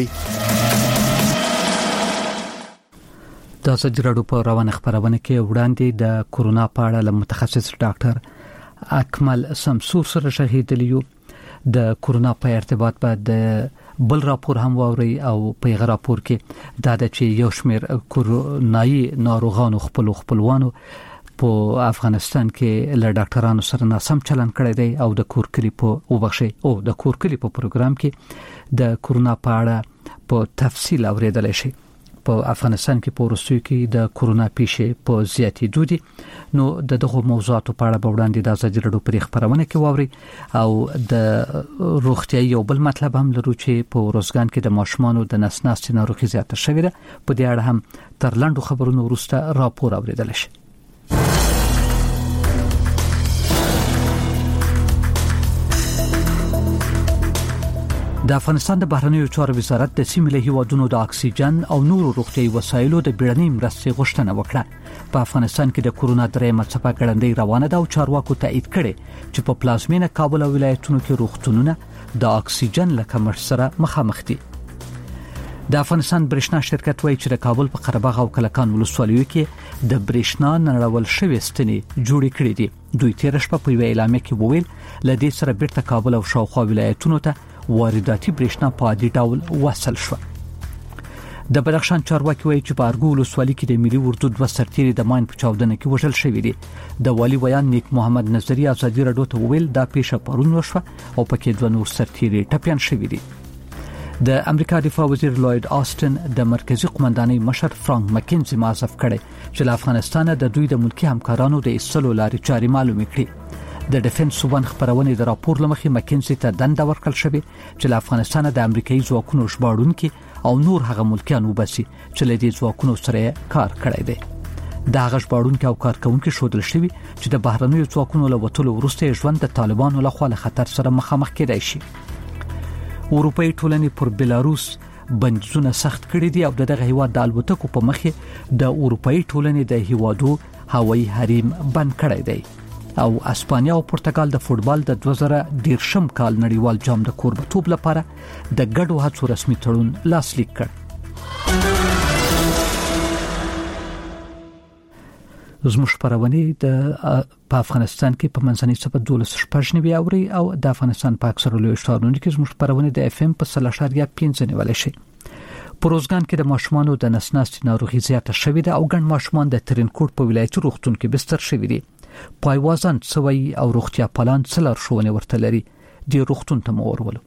د سجراډو په روانه خبرونه کې وړاندې د کورونا په اړه له متخصص ډاکټر اکمل سمسور سره شهیدلیو. د کورونا په ارتباط بعد بل راپور هم واوري او په غیر راپور کې دا د چې یو شمیر کورونایي ناروغانو خپلوانو په افغانستان کې له ډاکټرانو سره ناسم چلن کړی دی او د کورکلی په پروګرام کې د کورونا په اړه په تفصیل اوریدل شي. په افغانستان کې په روسیې کې د کورونا پیښې په زیاتېدو دي. نو دغه موضوعات په اړه به وړاندې د ازادي راډیو په خبرونه کې واوري او د روغتیايي یو بل مطلب هم لرو چې په روزګان کې د ماشومانو د نسناستي ناروغي زیاته شوې ده. په دې اړه هم تر لاندو خبرونو وروسته راپور اوریدل شي. د افغانستان د بهرنیو چارو وزارت د سیمې له هیوادونو د اکسیجن او نورو روغتیايي وسایلو د بیړنۍ مرستې غوښتنه وکړه. په افغانستان کې د کورونا درېمه څپه ګړندۍ روانه ده او چارواکو تایید کړي چې په پلازمینه کابل او ولایتونو کې روغتونونه د اکسیجن له کمښت سره مخامخ دي. د افغانستان برېښنا شرکت وایي چې د کابل په قره باغ او کلکان ولسوالیو کې د برېښنا نړول شوې ستنې جوړې کړې دي. دوی تیر شپه په یوه اعلامیه کې وویل لدې سره بیرته کابل او شاوخوا ولایتونو ته وارداتي برېښنا په عادي ډول وصل شو. د بدخشان چارواکي وایي چې په ارګو ولسوالۍ کې د ملي اردو 2 سرتیري د ماین په چاودنه کې وژل شوی دي. د والي ویان نیک محمد نظری ازادي راډیو ته وویل دا پیښه پرون وشوه او پکې 2 نور سرتیري ټپيان شوی دي. د امریکا دفاع وزیر لوید آستن د مرکزی قومندانۍ مشر فرانک مکینزي معرفي کړي چې له افغانستان د دوی د ملکی همکارانو د ایستلو لارې چاري معلومه کړي. د ډیفنس وان خبرونه د راپور لمخې مکینزي ته دنده ورکړل شوې چې له افغانستان د امریکایي ځواکونو ژباړونکي او نور هغه ملکیان وبسي چې له دې ځواکونو سره کار کړی دی. د هغه ژباړونکي او کارکونکي شودل شوی چې د بهرنیو ځواکونو له وټولو وروسته ژوند د طالبانو له خوا له خطر سره مخامخ کېدای شي. اروپאי ټولنې پر بلاروس بندیزونه سخت کړي دي او دغه هیواد د الوتکو په مخې د اروپאי ټولنې د هیوادو هوایي حریم بند کړی دی. او اسپانیا او پرتګال د فوتبال د 2013 کال نړیوال جام د کوربتوب لپاره د ګډو هڅو رسمي تړون لاسلیک کړ. زموږ خبرونه په افغانستان کې په منځنۍ صفه 12 اوري او د افغانستان په اکثر لوی ښارونو کې زموږ خبرونه د اف ام په 3.5 نیول شي. په روزګان کې د ماشومانو د نسناستي ناروغي زیاته شوې ده او ګڼ ماشومان د ترینکوټ په ولایتي روغتون کې بستر شوي دي. پایوازان سوي او روغتیا پالان څلور شوونه ورته لري. د روغتون ته مورولو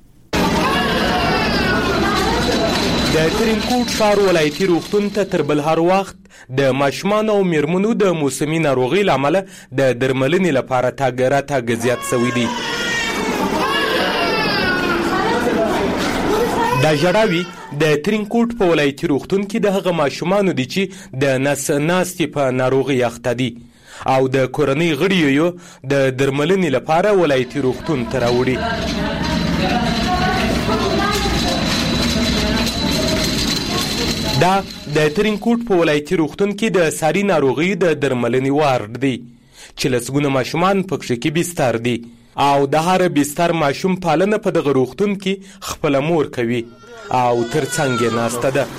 د ترینکوټ ښار ولایتي روغتون ته تر بل هر وخت د ماشومان او میرمنو د موسمي ناروغي لامل د درملنې لپاره تاګ زیات شوی دی. دا جړاوي د ترینکوټ په ولایتي روغتون کې د هغه ماشومانو دي چې د ناستي په ناروغي اخته دي او د کورنۍ غړیو د درملنې لپاره ولایتي روغتون ته راوړي. دا د ترینکوټ په ولایتي روغتون کې د ساري ناروغي د درملنې وارد دی چې لسګونه ماشومان پکې کې بستر دي او د هر بستر ماشوم پالنه په دغه روغتون کې خپل مور کوي او ترڅنګ یې ناسته ده.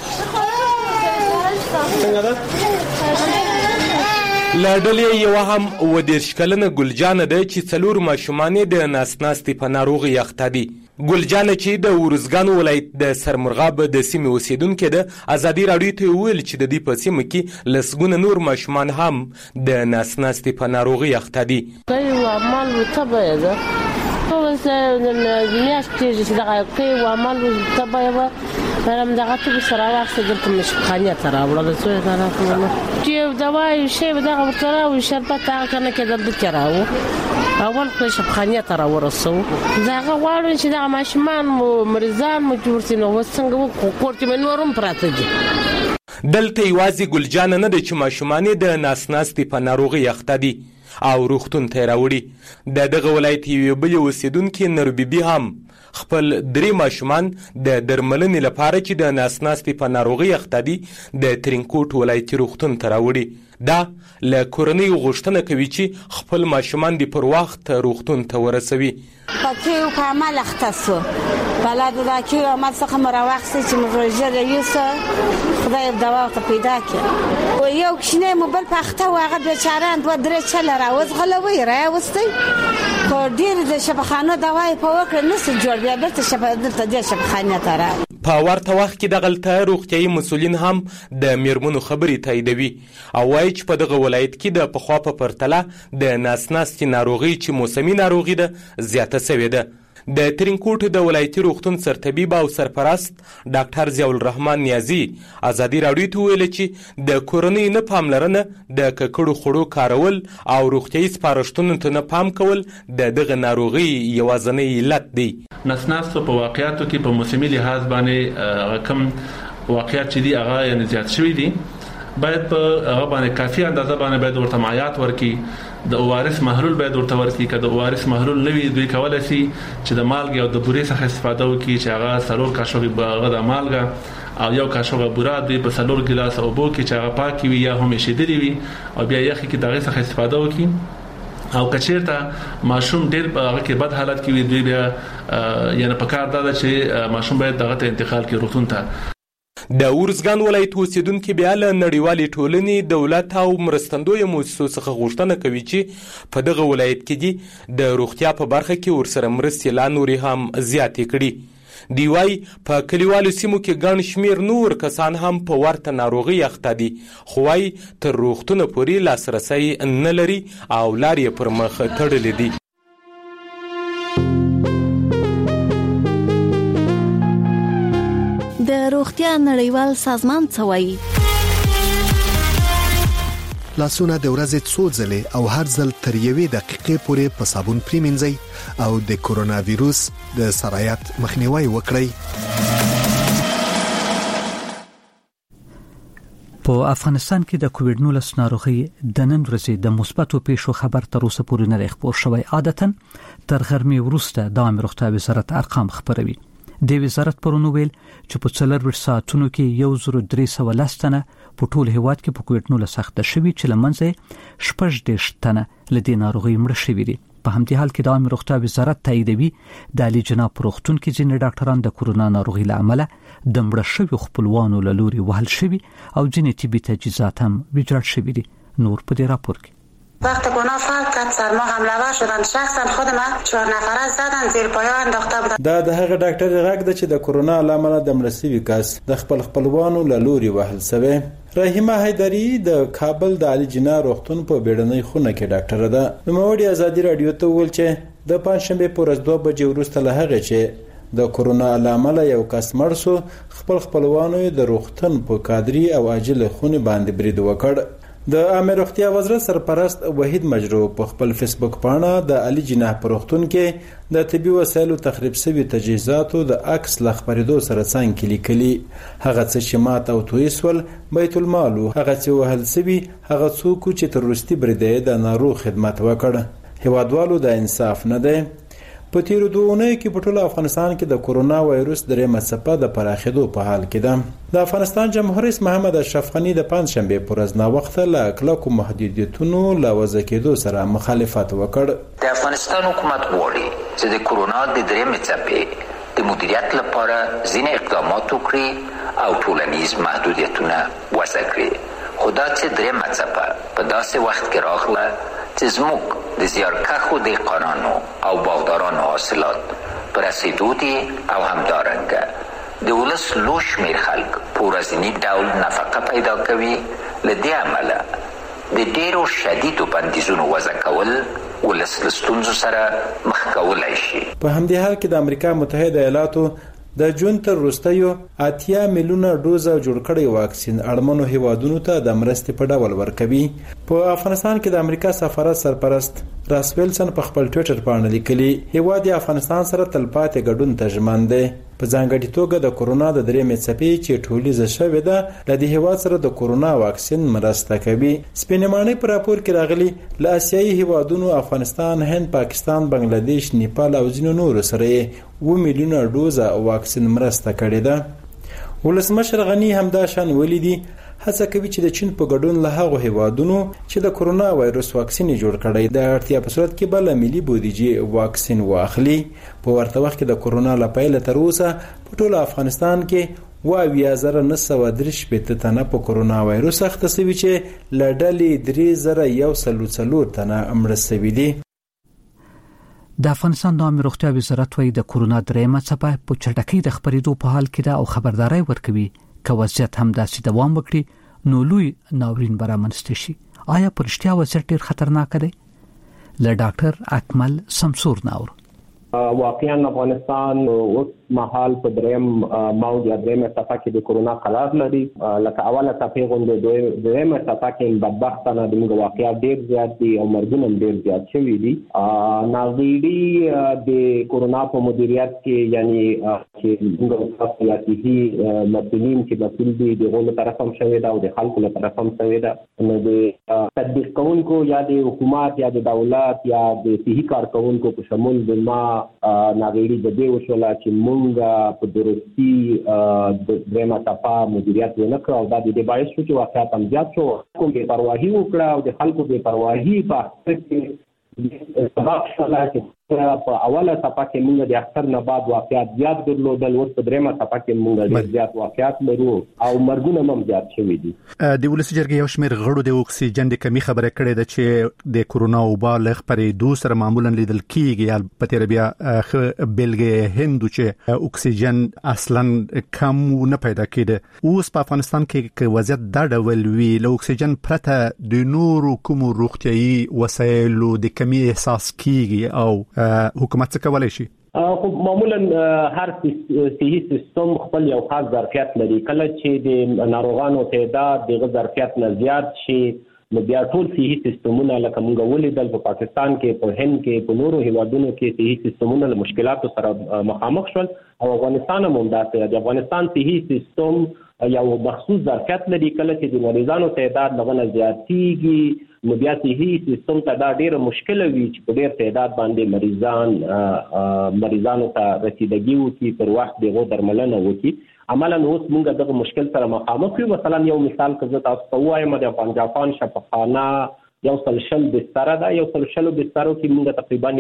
لاډلې یو هم و دیرش کلنه ګلجانه ده چې څلور ماشومان د ناسناستي په ناروغي اخته دي. ګلجانه چې د ورزګان ولایت د سرمرغاب د سیمې اوسیدونکې ده ازادي راډیو ته ویل چې د دې په سیمه کې لسګونه نور ماشومان هم د ناسناستي په ناروغي اخته دي.
عمل وتبه ده میاشتې چې دغه کوي و عمل وتبه و مرم دغه ته سره واخته دلته مشخانه تر راوړل څه دا راکوم چې دوايي شی دغه ورته او شربت هغه کنه کې دلته راو اول خو شبخانه تر ورسو دغه واړو چې دغه ماشومان مریضان مو جوړ نو وسنګ کوړتي منورم پراته دي.
دلته یوازې ګلجان نه د چې ماشومان د ناسناستي په ناروغي اخته دي او روغتون ته راوړي. د دغه ولایت یو بل اوسیدونکو نور بیبي هم خپل درې ماشومان د درملنې لپاره چې د ناسناستي په ناروغي اخته دي د ترینکوټ ولایتي روغتون ته راوړي. دا له کورنۍ غوښتنه کوي چې خپل ماشومان د پر وخت روغتون ته ورسوي.
پکې په عمل اخته سو بلد دا چې عمل څخه مراوخته چې مروجه یوسه خدای دوا ته پیدا کړ او یو کښنه موبایل پخته واغه بیچاره دوه درې چل راوځ غلوي راوستي خو ډیر د شبخانه دواي په وکړ نس جوړ بیا بیرته شبخانه د شبخانه تر
په ورته وخت کې دغلته روغتیایي مسؤلین هم د میرمنو خبرې تاییدوي او وایي چې په دغه ولایت کې د پخوا په پرتله د ناسناستې ناروغۍ چې موسمي ناروغي ده زیاته سوې ده. د ترینکوټ د ولایتي روغتون سرطبیب او سرپرست ډاکټر ضیاء الرحمن نیازي ازادي راډیو ته وویل چې د کورنۍ نه پاملرنه د ککړو خوړو کارول او روغتیایي سپارښتنو ته نه پام کول د دغه ناروغۍ یوازینی علت دی.
ناسناستو په واقعیاتو کې په موسمي لحاظ باندې کم واقعیات چې دي هغه یعنی زیات شوي دي، باید په هغه باندې کافي اندازه باندې باید ورته مایعات ورکړي. د اوارس محلول باید ورته ورکړي، که د اوارس محلول نه وي دوی کولی شي چې د مالګې او د بورې څخه استفاده وکړي چې هغه 4 کاشوغې هغه د مالګه او 1 کاشوغه بوره دوی په 4 ګیلاس اوبو کې چې هغه پاکې وي یا هم ایشېدلې وي او بیا یخې کې د هغې څخه استفاده وکړي. او که چېرته ماشوم ډېر په هغه کې بد حالت کې وي دوی بیا یعنې پکار دا ده چې ماشوم باید دغه ته انتقال کړي روغتون ته.
د ارزګان ولایت اوسیدونکي بیا له نړیوالې ټولنې، دولت او مرستندویه مؤسسو څخه غوښتنه کوي چې په دغه ولایت کې دي د روغتیا په برخه کې ورسره مرستې لا نورې هم زیاتې کړي. دی وايي په کلیوالو سیمو کې ګڼ شمېر نور کسان هم په ورته ناروغۍ اخته دي، خو وايي تر روغتونه پورې لاسرسی نه لري او لار یې پر مخ تړلې دي.
د روغتیا نړیوال سازمان څه وایي؟
لاسونه د ورځې څو ځلې او هر ځل تر 1 دقیقې پورې په صابون پریمنځئ او د کورونا ویروس د سرایت مخنیوي وکړئ.
په افغانستان کې د کووډ-19 ناروغي د نن ورځې د مثبتو پیښو خبر تر اوسه پورې نه خبر شوی. عادتاً تر غرمې وروسته د عامه روغتیا وزارت ارقام خبروي. د وزارت پرونو ویل چې په 4 ساعتونو کې 1310 تنه په ټول هیواد کې په کووډ-19 اخته شوي چې لمنځه 18 تنه له دې ناروغي مړه شوي دي. په همدې حال کې د عامه روغتیا وزارت تاییدوي د علي جناب روغتون کې ځینې ډاکټران د کورونا ناروغي له امله د مړه شوي خپلوانو له لوري وهل شوي او ځینې طبي تجهیزات هم ویجاړ شوي دي. نور په دې راپور کې
وقت گناه فوت کرد سر ما حمله ور شدن، شخصا خود ما 4 نفره زدن زیر پایا انداخته بودن.
دا د هغه ډاکټر غږ د چې د کورونا لامل د مړسوي کس د خپلوانو له لوري وهل شوی. رحیمه حیدری د کابل د علي جناب روغتون په بیړنۍ خونه کې ډاکټر ده. نوموړي ازادي راډیو ته ویل چې د پنځشنبه پر ورځ 2 بجې وروسته له هغه چې د کورونا لامل یو کس مړ شو خپلوانو د روغتون په کادري او عاجل خونه باندې برید وکړ. د عامه روغتیا وزارت سرپرست وحید مجرو په خپل فیسبوک پاڼه د علي جناح پروختون کې د طبي وسایلو تخریب شوی تجهیزاتو د عکس لخبرېدو سره څنګه لیکلي. هغه څه چې مات او تویسول بیت المال، هغه چې وهل شوی، هغه څوک چې تر وروستي بریده د ناروغ خدمت وکړ. هیوادوالو د انصاف نه دی. په تیرو 2 اونیو کې په ټول افغانستان کې د کورونا وایروس درېمه څپه د پراخېدو په حال کې ده. د افغانستان جمهور رئیس محمد اشرف غني د پنځشنبه پر ورځ نا وخته له کلکو محدودیتونو له وضع کېدو سره مخالفت وکړ.
د افغانستان حکومت غواړي چې د کورونا د درېمې څپې د مدیریت لپاره ځینې اقدامات وکړي او ټولنیز محدودیتونه وضع کړي. خو دا چې درېمه څپه په داسې وخت کې راغله چې زموږ د زیارکښو دهقانانو او باغدارانو حاصلات په رسېدو دي او همدارنګه د ولس لوی شمېر خلک په ورځني ډول نفقه پیدا کوي. له دې امله د ډېرو شدیدو بندیزونو وضع کول ولس له ستونزو سره مخ کولی شي.
په همدې حال کې د امریکا متحده ایالاتو د جون تر وروستیو 8 میلیونه ډوزه جوړ کړی واکسین اړمنو هیوادونو ته د مرستې په ډول ورکوي. په افغانستان کې د امریکا سفارت سرپرست راس ویلسن په خپل ټویټر باندې لیکلي هیواد افغانستان سره تلپاتې ګډون ته ژمن دی. په ځانګړي توګه د کورونا د درېمې څپې چې ټولیزه شوې ده د دې هیواد سره د کورونا واکسین مرسته کوي. سپینمانه پر راپور کې راغلي له آسیایي هیوادونو افغانستان، هند، پاکستان، بنگلاديش، نیپال او ځینو نورو سره 2 میلیونه ډوزه واکسین مرسته کړې ده. ولسمشر غني همدا شان ولیدي هڅه کوي چې د چین په ګډون له هغو هیوادونو چې د کورونا وایروس واکسین جوړ کړي د اړتیا په صورت کې بل ملي بودیجه واکسین واخلي. په ورته وخت کې د کورونا لپاره تر اوسه په ټول افغانستان کې 2930 تنه په کورونا وایروس اخته شوي چې له ډلې 3104 تنه مړه شوي دي.
د افغانستان د عامه روغتیا وزارت وايي د کورونا درېمه څپه په چټکۍ د خبرېدو په حال کې ده او خبرداري ورکوي چې وضعیت هم داسې دوام وکړي نو لوی ناورین برامنسته شي. آیا پر اشتیا وضعیت ډیر خطرناک دی؟ له ډاکټر اکمل سمسور ناور.
واقعا افغانستان اوس مهال په دریم موج یا دریم څپه کې د کورونا قرار لري. لکه اوله څپه غونډه دریم څپه کې بدبختانه د موږ واقعیت ډیر زیات دي او مرګونه ډیر زیات شوي دي. ناغېړي د کورونا په مدیریت کې یعنی چې موږ سیاسي مسؤلین چې مسؤل دي د غونډې طرف هم شوي دا او د خلکو له طرف هم شوي دا نو د تطبیق کوونکو یا د حکومت یا د دولت یا د صحي کارکونکو په شمول د ما ناغېړي د دې وشوله چې مونږ په درستي د درېمه څپه مدیریت ونه کړو او دا د دې باعث شو چې واقعیت هم زیات شو. کوم بې پرواهي وکړه او د خلکو بې پرواهي په اخر کې سبب شوله چې په اوله څپه کې موږ د اختر نه بعد واقعیت زیات درلودل. اوس په درېمه څپه کې موږ ډېر زیات واقعیت لرو او مرګونه هم زیات شوي دي.
د ولسي جرګې یو شمېر غړو د اکسیجن د کمی خبره کړې ده چې د کورونا وبا له خپرېدو سره معمولا لیدل کېږي. یا په تېره بیا بلګې هندو چې اکسیجن اصلا کم نه پیدا کېده. اوس په افغانستان کې وضعیت دا ډول وي له اکسیجن پرته د نورو کومو روغتیایي وسایلو د کمی احساس کېږي او حکومت څه کولای شي؟
خو معمولا هر صحي سیستم خپل یو خاص ظرفیت لري. کله چې د ناروغانو تعداد د ظرفیت نه زیات شي نو بیا ټول صحي سیستمونه لکه موږ ولیدل په پاکستان کې په هند کې په نورو هیوادونو کې صحي سیستمونه له مشکلاتو سره مخامخ شول او افغانستان هم همداسې د افغانستان صحي سیستم یو مخصوص ظرفیت لري. کله چې د مریضانو تعداد لغونه زیاتېږي نو بیا صحي سیستم ته دا ډیره مشکله وي چې په ډیر تعداد باندې مریضانو ته رسیدګي وکړي پر وخت دغه درملنه وکړي. عملاً اوس موږ دغه مشکل سره مخامخ یو. مثلا یو مثال که زه تاسو ته ووایم د افغان شفاخانه 120 بستر ده. 120 بسترو کې موږ تقریبا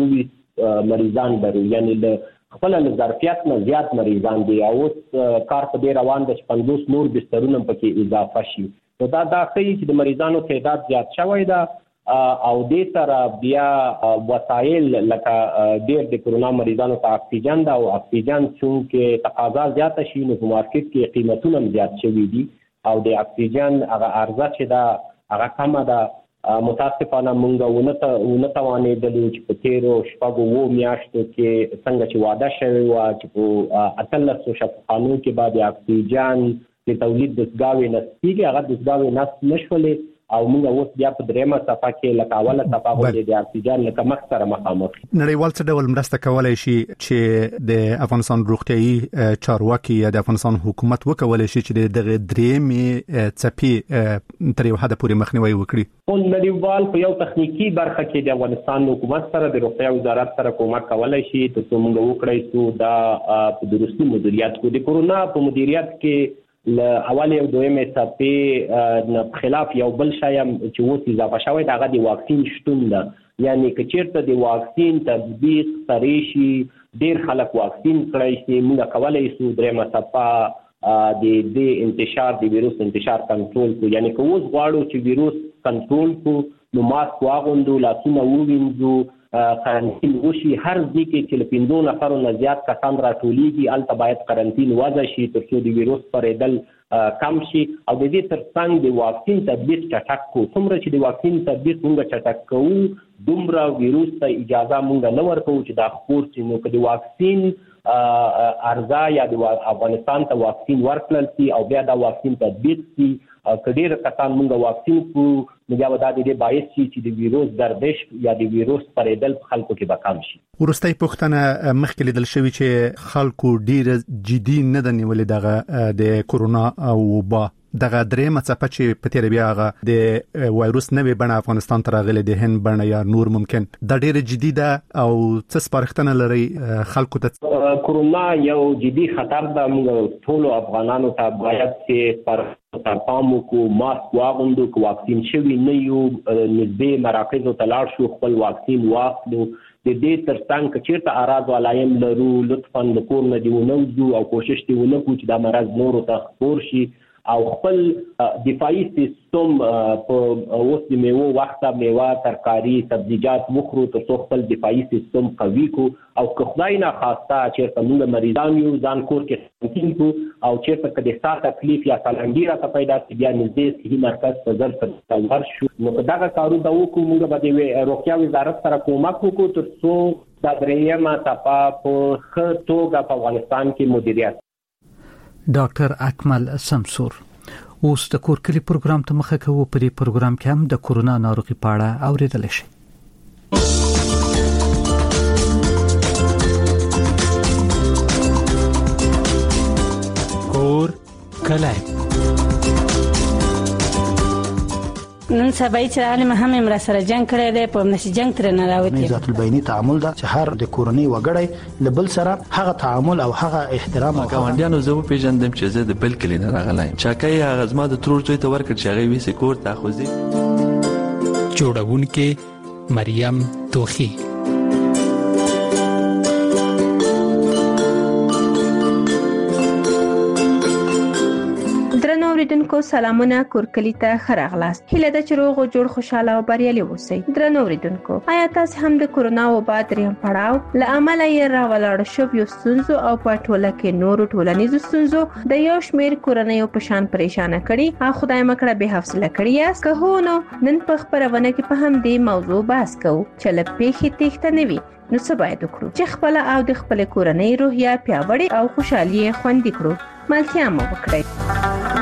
120 مریضان لرو یعنی له خپل ظرفیت نه زیات مریضان دي او اوس کار په دې روان ده چې 50 نور بسترونه پکې اضافه شي. نو دا ښیي چې د مریضانو تعداد زیات شوی ده او دې سره بیا وسایل لکه ډېر د کورونا مریضانو ته اکسیجن ده او اکسیجن چونکې تقاضا زیاته شي نو په مارکیټ کې قیمتونه هم زیات شوي دي او د اکسیجن هغه عرضه چې ده هغه کمه ده. متاسفانه موږ ونه توانېدلو چې په تېرو شپږو میاشتو کې څنګه چې وعده شوې وه چې په 1800 شفاخانو کې به د اکسیجن د تولید دستګاوې نصب کېږي هغه دستګاوې نصب نه شولې او موږ اوس بیا په درېمه څپه کې لکه اوله څپه غوندې د اکسیجن له کمښت سره مخامخ.
نړیوال څه ډول مرسته کولی شي چې د افغانستان روغتیایي چارواکي یا د افغانستان حکومت وکولی شي چې دغه درېمې څپې تر یو حده پورې مخنیوی وکړي؟
نړیوال په یو تخنیکی برخه کې د افغانستان حکومت سره د روغتیا وزارت سره کومک کولی شي ترڅو موږ وکړی شو دا په درستي مدیریت کړو. د کورونا په مدیریت کې له اول یو دویمې څپې نه خلاف یو بل شی چې اوس اضافه شوی د هغه د واکسین شتون ده. یعنی که چېرته د واکسین تطبیق سری شي ډېر خلک واکسین کړی شي موږ کولی شو درېمه څپه د انتشار د ویروس انتشار کنټرول کړو. یعنی که اوس غواړو چې ویروس کنټرول کړو نو ماسک واغوندو لاسونه ووینځو قرنطین وشي. هر ځای کې چې له 5 نفرو نه زیات کسان راټولیږي هلته باید قرنطین وضع شي ترڅو د ویروس خپرېدل کم شي او د دې ترڅنګ د واکسین تطبیق چټک کړو. څومره چې د واکسین تطبیق موږ چټک کوو دومره ویروس ته اجازه موږ نه ورکوو چې دا خپور شي. نو که د واکسین ارزا یا د افغانستان ته واکسین ورکړل شي او بیا دا واکسین تطبیق شي که ډېر کسان موږ واکسین کړو نو بیا به دا د دې باعث شي چې د ویروس گردش یا د ویروس خپرېدل په خلکو کې به کم شي.
وروستۍ پوښتنه مخکې لیدل شوې چې خلکو ډېره جدي نه ده نیولې دغه د کورونا وبا دغه درېمه څپه چې په تېره بیا هغه د وایروس نوې بڼه افغانستان ته راغلې د هند بڼه یا نور ممکن دا ډېره جدي ده او څه سپارښتنه لرئ خلکو ته؟
کورونا یو جدي خطر ده. موږ ټولو افغانانو ته باید چې پام وکړو ماسک واغوندو که واکسین شوي نه یو نږدې مراکزو ته لاړ شو خپل واکسین واخلو. د دې ترڅنګ که چېرته اعراض او علایم لرو لطفا د کور نه دې ونه وځو او کوشش دې ونه کړو چې دا مرض نورو ته خپور شي او خپل دفاعي سیستم په اوس د میوه وخته میوه ترکاری سبزیجات مخرو تر څو خپل دفاعي سیستم قوي کو او که خدای نه خواسته چیرته موږ مریضان یو ځان کور کې څنګه کو او چیرته کله سات تکلیف یا سالنډی را پیدا شي بیا نږدې صحي مرکز ته ځل ورشو نو دا کارو دا وکړو موږ به روغتیا وزارت سره کومک وکړو تر څو دا درېیمه ټاپه په ښه توګه په افغانستان کې مدیریت.
ډاکټر اکمل سمسور اوس د کور کلی پروګرام ته مخه کوو. په دې پروګرام کې هم د کورونا ناروغي په اړه اوریدل شي.
کور کلی
نن سبا چې عالم هم امر سره جنگ کړی دی په نشي جنگ تر نه راوتی
ذات البینی تعامل دا چې هر د کورنۍ وګړي لبل سره هغه تعامل او هغه احترام او
ګاونډیانو زه پیژندم چې زه د بل کلی نه راغلایم چاکای هغه زما د ترور زوی ته ورکړ چې هغه ویسي کور ته خوځي.
جوړونکې مریم توخی.
اوریدونکو سلامونه کورکلی ته خراغلاست. هیله ده چې روغ او جوړ خوشاله او بریالي اوسئ. درنو اوریدونکو آیا تاسو هم د کورونا وبا دریم پړاو لامل یې راولاړ شو یو ستونزو او په ټوله کې نورو ټولنیزو ستونزو د یو شمیر کورنیو په شان پریشان کړي او خدای مکړه به حوصله کړی یاست که هو نو نن په خبرونه کې په هم دې موضوع بحث کوو چې له پیښې تېښته نه وي نو څه باید وکړو چې خپل او د خپل کورنۍ روحیه پیاوړې او خوشحالي خوندي کړو. ملتیا مو وکړئ.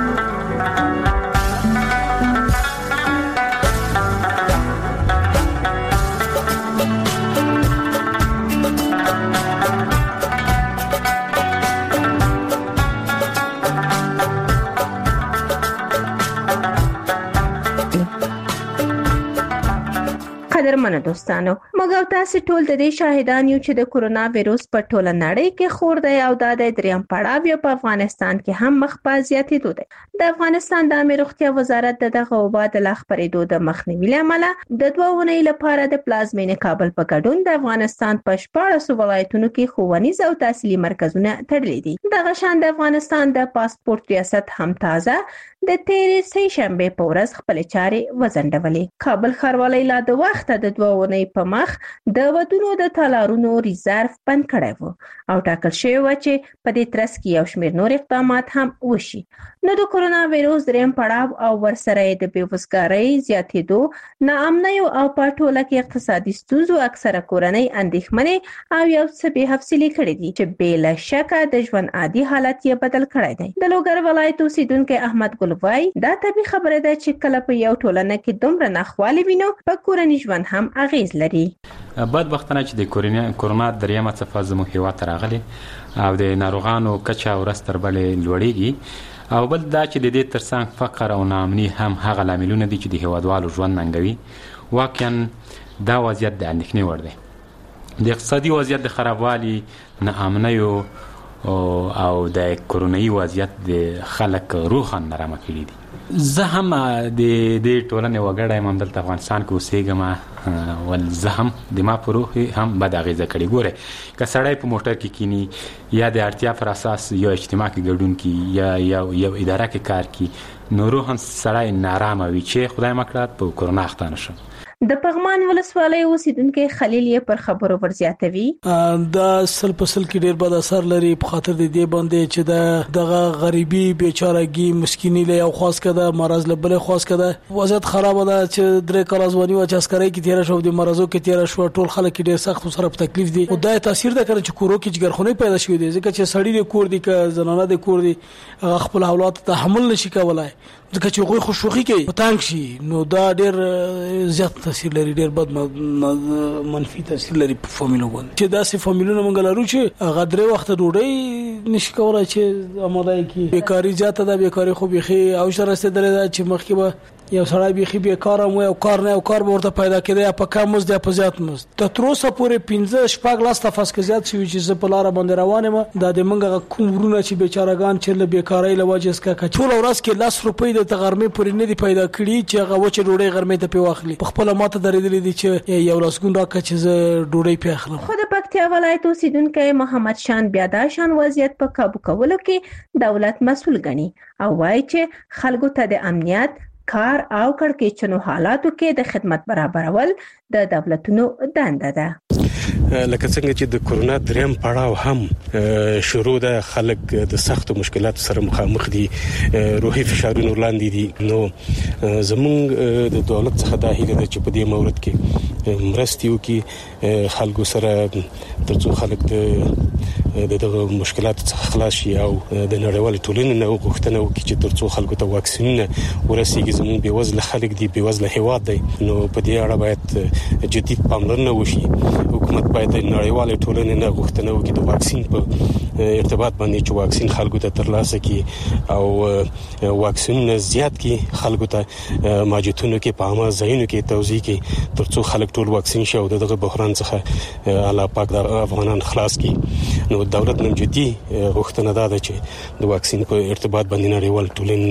قدرمنو دوستانو موږ تاسو ټول د دې شاهدان یو چې د کورونا وایروس په ټوله نړۍ کې خور دی او د دریم پړاو په افغانستان کې هم مخ په زیاتېدو دی. د افغانستان د عامه روغتیا وزارت دغه وبا د خپرېدو د مخنیوي لپاره د 2 اونۍ لپاره د پلازمینې کابل په ګډون د افغانستان په 14 ولایتونو کې ښوونیز او تحصیلي مرکزونه تړلي دي. دغه شان د افغانستان د پاسپورت ریاست هم تازه د تیرې سې شنبه په ورځ خپل چارې وزندولې. کابل ښاروالۍ لا د وخت د 2 اونۍ په مخ د ودونو د تالارونو ریزرف بند کړی وو او ټاکل شوی و چې په دې ترڅ کې یو شمېر نور اقدامات هم وشي. نو د کورونا وایروس دریم پړاو او ورسره د بیوزګارۍ زیاتېدو ناامنۍ او په ټوله کې اقتصادي ستونزو اکثره کورنۍ اندېښمنې او یو څه بې حوصلې کړې دي چې بې له شکه د ژوند عادي حالت یې بدل کړی دی. د لوګر ولایت اوسیدونکی احمد ګل وایي دا طبیعي خبره ده چې کله په یو ټولنه کې دومره ناخوالې وینو په کورنۍ ژوند هم اغیز لري.
بدبختانه چې د کورونا دریمه څپه زموږ هیواد ته راغلې او د ناروغانو کچه ورځ تر بلې لوړېږي او بل دا چې د دې ترڅنګ فقر او ناامني هم هغه لاملونه دي چې د هیوادوالو ژوند ننګوي. واقعا دا وضعیت د اندېښنې وړ دی. د اقتصادي وضعیت د خرابوالي ناامنیو او د کورونایي وضعیت د خلک روحاً نارامه کړي دي. زه هم د دې ټولنې وګړی یم، همدلته افغانستان کې اوسېږم، ول زه هم د ما په روح هم بد اغېزه کړې. ګوره که سړی په موټر کې کینی یا د اړتیا پر اساس یو اجتماع کې ګډون کی یا یو اداره کې کار کی نو روحاً سړی نارامه وي چې خدای مکړه په کورونا اخته نه شم.
د پغمان ولسوالۍ اوسیدونکو خلیل یې پر خبرو ورزیاتوي.
دا سل په سل کې ډیر بد اثر لري په خاطر د دې باندې چې دغه غریبي بیچارهګي مسکینی له یو خاص کده مرز له بل خاص کده وضعیت خراب ده چې درې کال ځواني او چسکرۍ کې تیر شو د مرزو کې تیر شو ټول خلک ډیر سخت سره په تکلیف دي او دا تاثیر ده چې کورو کې جګرخونه پیدا شوې دي ځکه چې سړی د کور دي که زنانه د کور دي خپل اولاد ته تحمل نشي کولای ځکه چې غوي خوشوخي کوي پتانګ شي نو دا ډیر زیات تاثیر لري، ډیر بد منفي تاثیر لري په فامیلو باندې چې داسې فامیلونه مونږ لرو چې هغه درې وخت ډوډۍ نشي کولای چې آماده کی. بیکاری زیاته ده، بیکاری خو بيخي او شرسته درې ده چې مخکې به یو سړی بيخي بیکاره مو او کار نه او کار ورته پیدا کړي په کم مزد یا په زیات مزد ته تر اوسه پورې 15 شپږ لاس تفاس کې زیات شي چې ز په لار باندې روانه ما د منګه کومرونه چې بیچارهګان چې له بیکارۍ لوجه اسکا ټول ورځ کې 10 روپۍ د تغرمې پورې نه دی پیدا کړي چې هغه وچه ډوډۍ غرمې ته پیواخلي په خپل ماته درېدلې دي چې یو لاسګون راکړه چې ز ډوډۍ پیاخلم.
خو د پکتیا ولایت اوسیدونکو محمد شان بیا دا شان وضعیت په کابو کولو کې دولت مسؤل ګڼي او وايي چې خلکو ته د امنیت کار او کړکېچنو حالاتو کې د خدمت برابرول د دولتونو دنده ده.
لکه څنګه چې د کورونا دریم پړاو هم شروع ده، خلک د سختو مشکلاتو سره مخامخ دي، روحي فشارونو لاندې دي. نو زموږ د دولت څخه دا هیله ده چې په دې مورد کې مرستې وکړي خلکو سره ترڅو خلک دغه مشکلاتو څخه خلاص شي او د نړیوال ټولنې نه غوښتنه وکړي چې ترڅو خلکو ته واکسینونه ورسیږي. زموږ بېوزله خلک دي، بېوزله هیواد دی، نو په دې اړه باید جدي پاملرنه وشي. حکومت باید د نړیوال ټولنې نه غوښتنه وکړي د واکسین په ارتباط باندې چې واکسین خلکو ته ترلاسه کړي او واکسینونه زیات کړي، خلکو ته ماجتونو کې په عامه ځایونو کې توزیع کړي ترڅو خلک ټول واکسین شي او دغه بحران څخه الله پاک د افغانان خلاص کړي. نو دولت نن جدي غوښتنه ده چې د واکسین په ارتباط باندې نړیوال ټولنې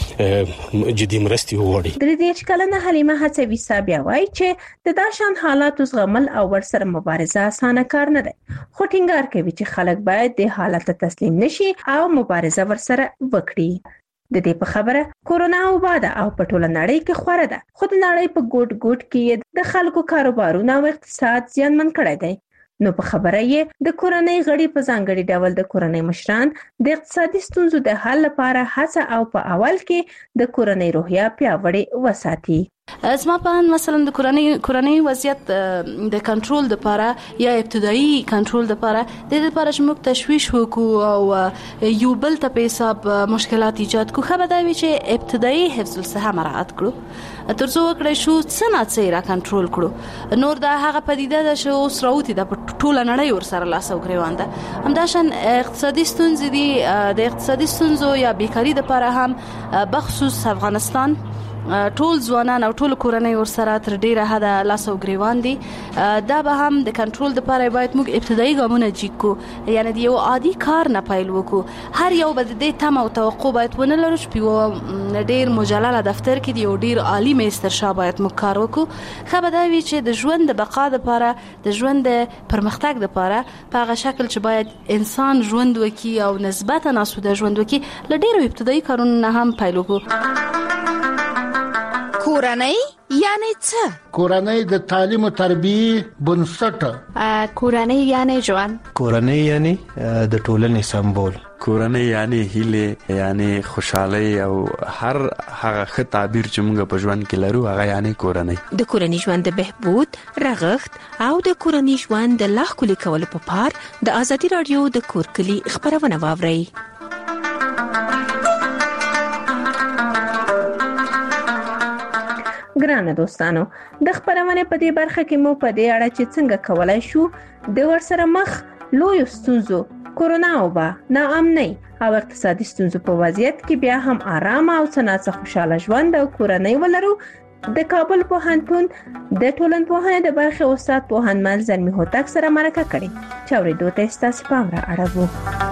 نه جدي مرستې وغواړي.
د دې کلنه حلیمه هڅوي بیا وایي چې د داشان حالاتو زغمل او ورسره مبارزه اسانه کار نه ده، خو ټینګار کوي چې خلک باید د حالت تسلیم نشي او مبارزه ورسره وکړي. د دې په خبره کورونا وباده او په ټوله نړۍ کې خوره ده، خو د نړۍ په ګوټ ګوټ کې د خلکو کاروبارونه او اقتصاد زیانمن کړی دی. نو په خبره یې د کورنۍ غړي په ځانګړي ډول د کورنۍ مشران د اقتصادي ستونزو د حل لپاره هڅه او په اول کې د کورنۍ روحیه پیاوړې وساتي.
زما په مثلا د کورنۍ وضعیت د کنټرول لپاره یا ابتدایي کنټرول لپاره د دې لپاره چې موږ تشویش وکړو او یو بل ته په حساب مشکلات ایجاد کو، خبره دا وی چې ابتدایي حفظ الصحه مراعات کړو ترڅو وکړای شو څنګه را کنټرول کړو. نور دا هغه پدیده ده چې اوس راوتی د ټوله نړۍ ور سره لاس او ګریوان ده. همداشان اقتصادي ستونزې دي، د اقتصادي ستونزو یا بیکاری لپاره هم بخصوص افغانستان ټول ځوانان او ټول کورنۍ ورسره تر ډیره حد لاس او ګریوان دي. دا به هم د کنټرول لپاره باید موږ ابتدایي ګامونه جګو، یعنی د یو عادي کار نه پیل وکړو. هر یو به د تم او توقع باید ونه لرو چې په ډیر مجلل دفتر کې دی یو ډیر عالی میستر شاه باید موږ کار وکړو. خبره دا وی چې د ژوند د بقا لپاره، د ژوند د پرمختګ لپاره په هغه شکل چې باید انسان ژوند وکړي او نسبتا اسوده ژوند وکړي، ل ډیرو ابتدایي کارونو نه هم پیل وکړو.
کورنۍ یعنی څه؟
کورنۍ د تعلیم او تربیه بنسټ.
کورنۍ یعنی ژوند.
کورنۍ یعنی د ټولنې سمبول.
کورنۍ یعنی هیله، یعنی خوشحالي او هر هغه ښه تعبیر چې موږ په ژوند کې لرو هغه یعنی کورنۍ.
د کورنۍ ژوند د بهبود، رغښت او د کورنۍ ژوند د لا ښکلي کولو په پار د ازادي رادیو د کورکلي خبرونه واورئ.
ګرانه دوستانو، د خبرونه په دې برخه کې مو په دې اړه چې څنګه کولای شو د ورسره مخ لوی ستونزو، کورونا وبا، ناامنۍ او اقتصادي ستونزو په وضعیت کې بیا هم آرام او څنګه خوشاله ژوند او کورنۍ ولرو، د کابل پوهنتون د ټولنپوهنې د برخې استاد پوهنمل زلمی هوتک سره مرکه کړې چې اورېدو ته ستاسو پام را اړوو.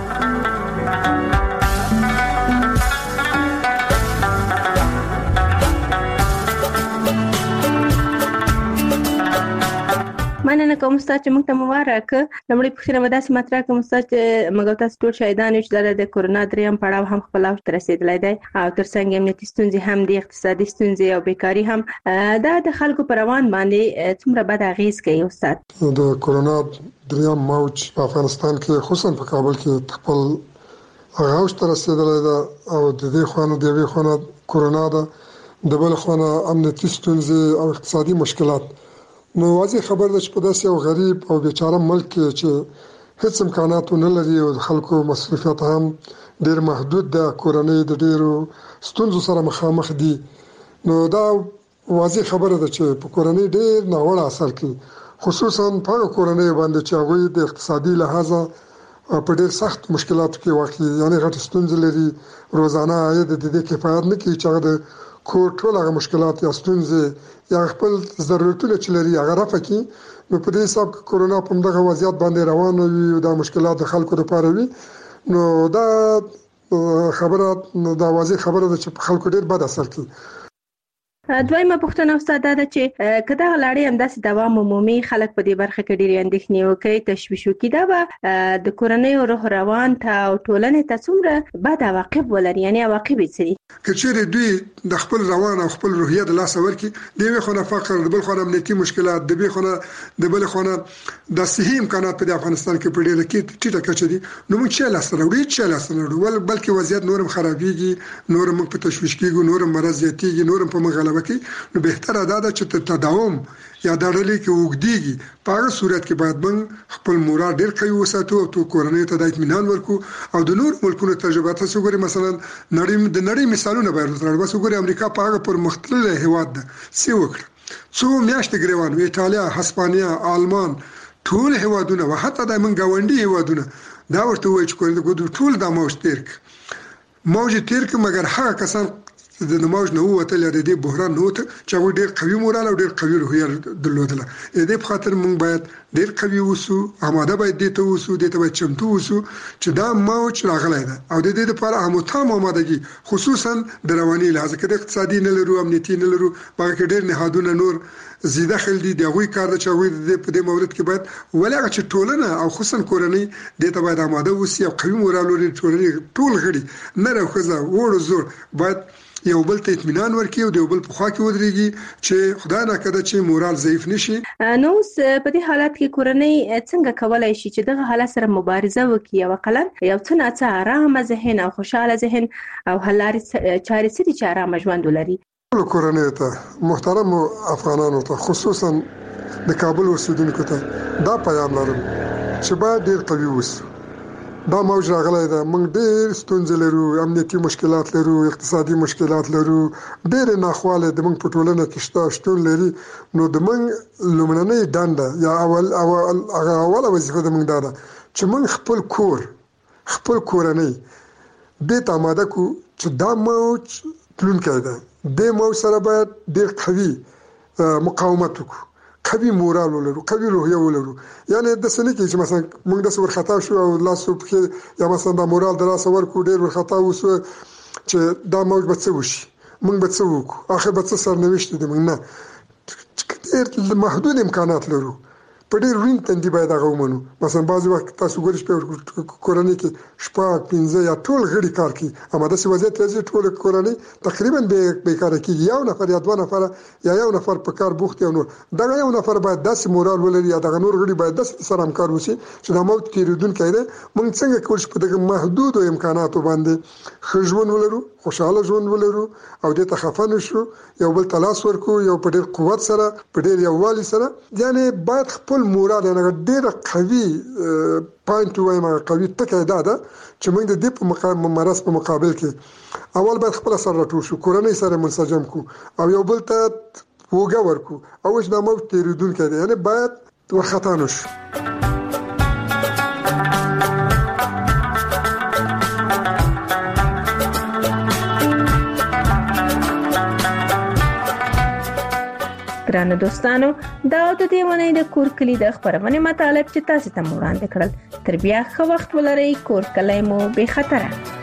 مننه کوم استاد چې موږ ته مبارک. لمړی پوښتنه مده سي مطرح کوم استاد چې موږ تاسو ټول شاهدان یو چې د کورونا دریم پړاو هم خپل اوج ته رسیدلی دی او ترڅنګ امنیتي ستونزې هم دي، اقتصادي ستونزې او بیکاری هم. دا د خلکو پر روان باندې څومره بد اغیز کوي استاد؟
د کورونا دریم موج په افغانستان کې خصوصا په کابل کې خپل اوج ته رسیدلی دی او د دې خوانه د وی خوانه کورونا ده، د بل خوانه امنیتي ستونزې او اقتصادي مشکلات. نو واضح خبر ده چې په داسې یو غریب او بیچاره ملک کې چې هیڅ امکانات نه لري او خلکو مصرفیات هم ډیر محدود ده، کورنۍ د ډیرو ستونزو سره مخامخ دي. نو دا واضح خبره ده چې په کورنۍ ډیر ناوړه اثر کوي، خصوصا په کورنۍ باندې چې هغه د اقتصادي لحاظه په ډیر سخت مشکلاتو کې واقع، یعنی غټ ستونزې لري، روزانه عاید د دې کفایت نه کوي چې هغه د کو ټول هغه مشکلات یا ستونزې یا خپل ضرورتونه چې لري هغه رافع کړي. نو په دې حساب کې کورونا په دغه وضعیت باندې روان وي او د مشکلات د خلکو لپاره وي. نو دا خبره دا واضح خبره ده چې خلکو ډېر بد اثر کوي.
دویمه پوښتنه استاد ده چې کدا غلاړي هم داسې دوام عمومي خلک په دې برخه کې ډېر اندېښنې وکړي تشویش وکړي دا به د کورنۍ روح روان ته او ټولنې ته څومره بد عواقب ولري یعنی عواقب یې څه دي
کچېره دوی د خپل روان او خپل روحیه د لاس ورکی دی وی خو نه فقر د بل خو نه امنیتي مشکلات د بل خو نه د صحي امکانات په افغانستان کې په ډېر کې ټیټه کچې دي. نو موږ چې لاس وروړي بلکې وضعیت نورم خرابېږي نورم په تشویش کېږي نورم مرض زیاتېږي نورم په مغلبه نو بهتره ده چې تداوم یا د ډلې کې وګديږي په هغه صورت کې باید موږ خپل مورال ډېر قوي وساتو او تو کورنۍ ته د اطمینان ورکو او د نور ملکونو تجربه تاسو ګورئ مثلا نړۍ مثالونه باید تر اوسه ګورئ امریکا په هغه پر مختلف هیواد ده سی وکړه څو میاشتې ګریوان ایتالیا هسپانیا آلمان ټول هیوادونه او حتی د من گاونډي هیوادونه دا ورته وایي چې ټول د موج تیر مګر هغه کسان د نماز نه وته لري د بحران نه وته چې هغه ډېر قوي مورال او ډېر قوي روحیه درلودله. دې په خاطر موږ باید ډېر قوي وسو آماده باید دې ته وسو دې ته باید چمتو وسو چې دا موج راغلی ده او د دې لپاره همتام آمادګي خصوصا د رواني لحاظ کې د اقتصادي نه لرو امنیتي نه لرو باقي ډېر نهادونه نور زیاده خل دي دغه کار د چوي په دې مورد کې باید ولغه چې ټولنه او خصوصا کورنۍ دې ته باید آماده وسی او قوي مورال لري ټول غړي نه راخزه وړو زور باید یو بل ته اطمینان ورکړي او د یو بل په خوا کې ودرېږي چې خدای نه کړه چې مورال ضعیف نشي.
نو په دې حالت کې کورنۍ څنګه کولای شي چې دغه حالت سره مبارزه وکړي او قلم یو څه آرام ذهن او خوشاله ذهن او حلاري چارې سړي چې آرام ژوند ولري.
کورنۍ ته محترم افغانانو ته خصوصا د کابل اوسیدونکو ته دا پیغام لرم چې باید ډېر قوي اوسو. دا موج راغلی ده موږ ډېر ستونزې لرو امنیتي مشکلات لرو اقتصادي مشکلات لرو ډېر ناخواله د موږ په ټولنه کې شتون لري. نو د موږ لومړنۍ دنده یا اوله وظیفه د موږ دا ده چې موږ خپل کورنۍ دې ته آماده کو چې دا موج تلونکی ده د موج سره باید ډېر قوي مقاومت وکړو قوي مورال ولرو قوي روحیه ولرو. یعنی د سنې کې چې مثلا موږ د څور خطا شو او لاسو په یا مثلا د مورال د لاس ورکو ډېر ور خطا وسو چې دا موږ به څه وشي موږ به څه وکړو اخر به څه سرنوشت دي موږ نه ډېر محدود امکانات لرو په ډېر وین تندې باید هغه ومنو. مثلا بعضی وخت تاسو ګورئ په کورنۍ کې شپږ 15 یا ټول غړي کار کوي اما د څه وضعیت لري ټول کورنۍ تقریبا به کار کوي یو نفر یا دوه نفر یا یو نفر په کار بوخت یو نور دغه یو نفر باید داسې مورال ولري یا دغه نور غړي باید داسې سره همکار وشي چې د موت تیریدونکو دی موږ څنګه کولای شو په دغه محدود امکاناتو باندې خجون ولرو خوشاله ژوند ولرو او د تخفن شو یو بل تلاش ورکو یو په ډېر قوت سره په ډېر یووالي سره یعنی باید خپل مورال نه ډېر قوي پوینټ وایم قوي ټکی دا ده چې موږ د دې په مرز په مقابل کې اول باید خپل سره راټول شو کورنۍ سره منسجم کو او یو بل ته وګا ورکو او چې د موت تیریدونکو دی یعنی باید ورخطا نشو.
ګرانو دوستانو دا د دې ونې د کور کلی د خبرونه مطالب چې تاسو ته وړاندې کړل تر بیا ښه وخت ولرئ کور کلی مو به خطر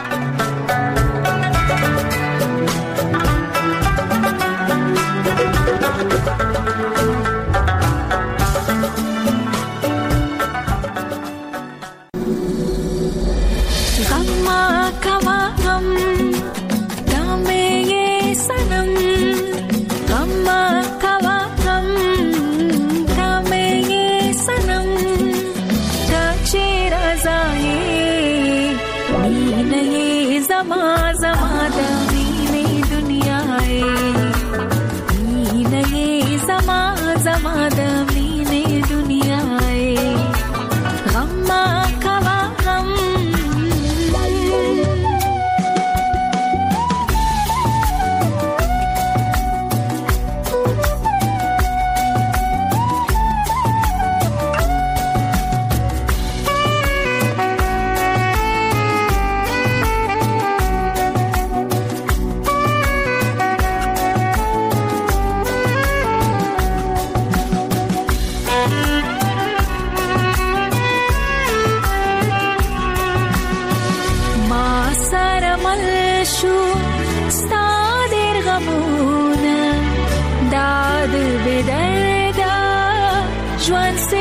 بې درده ژوند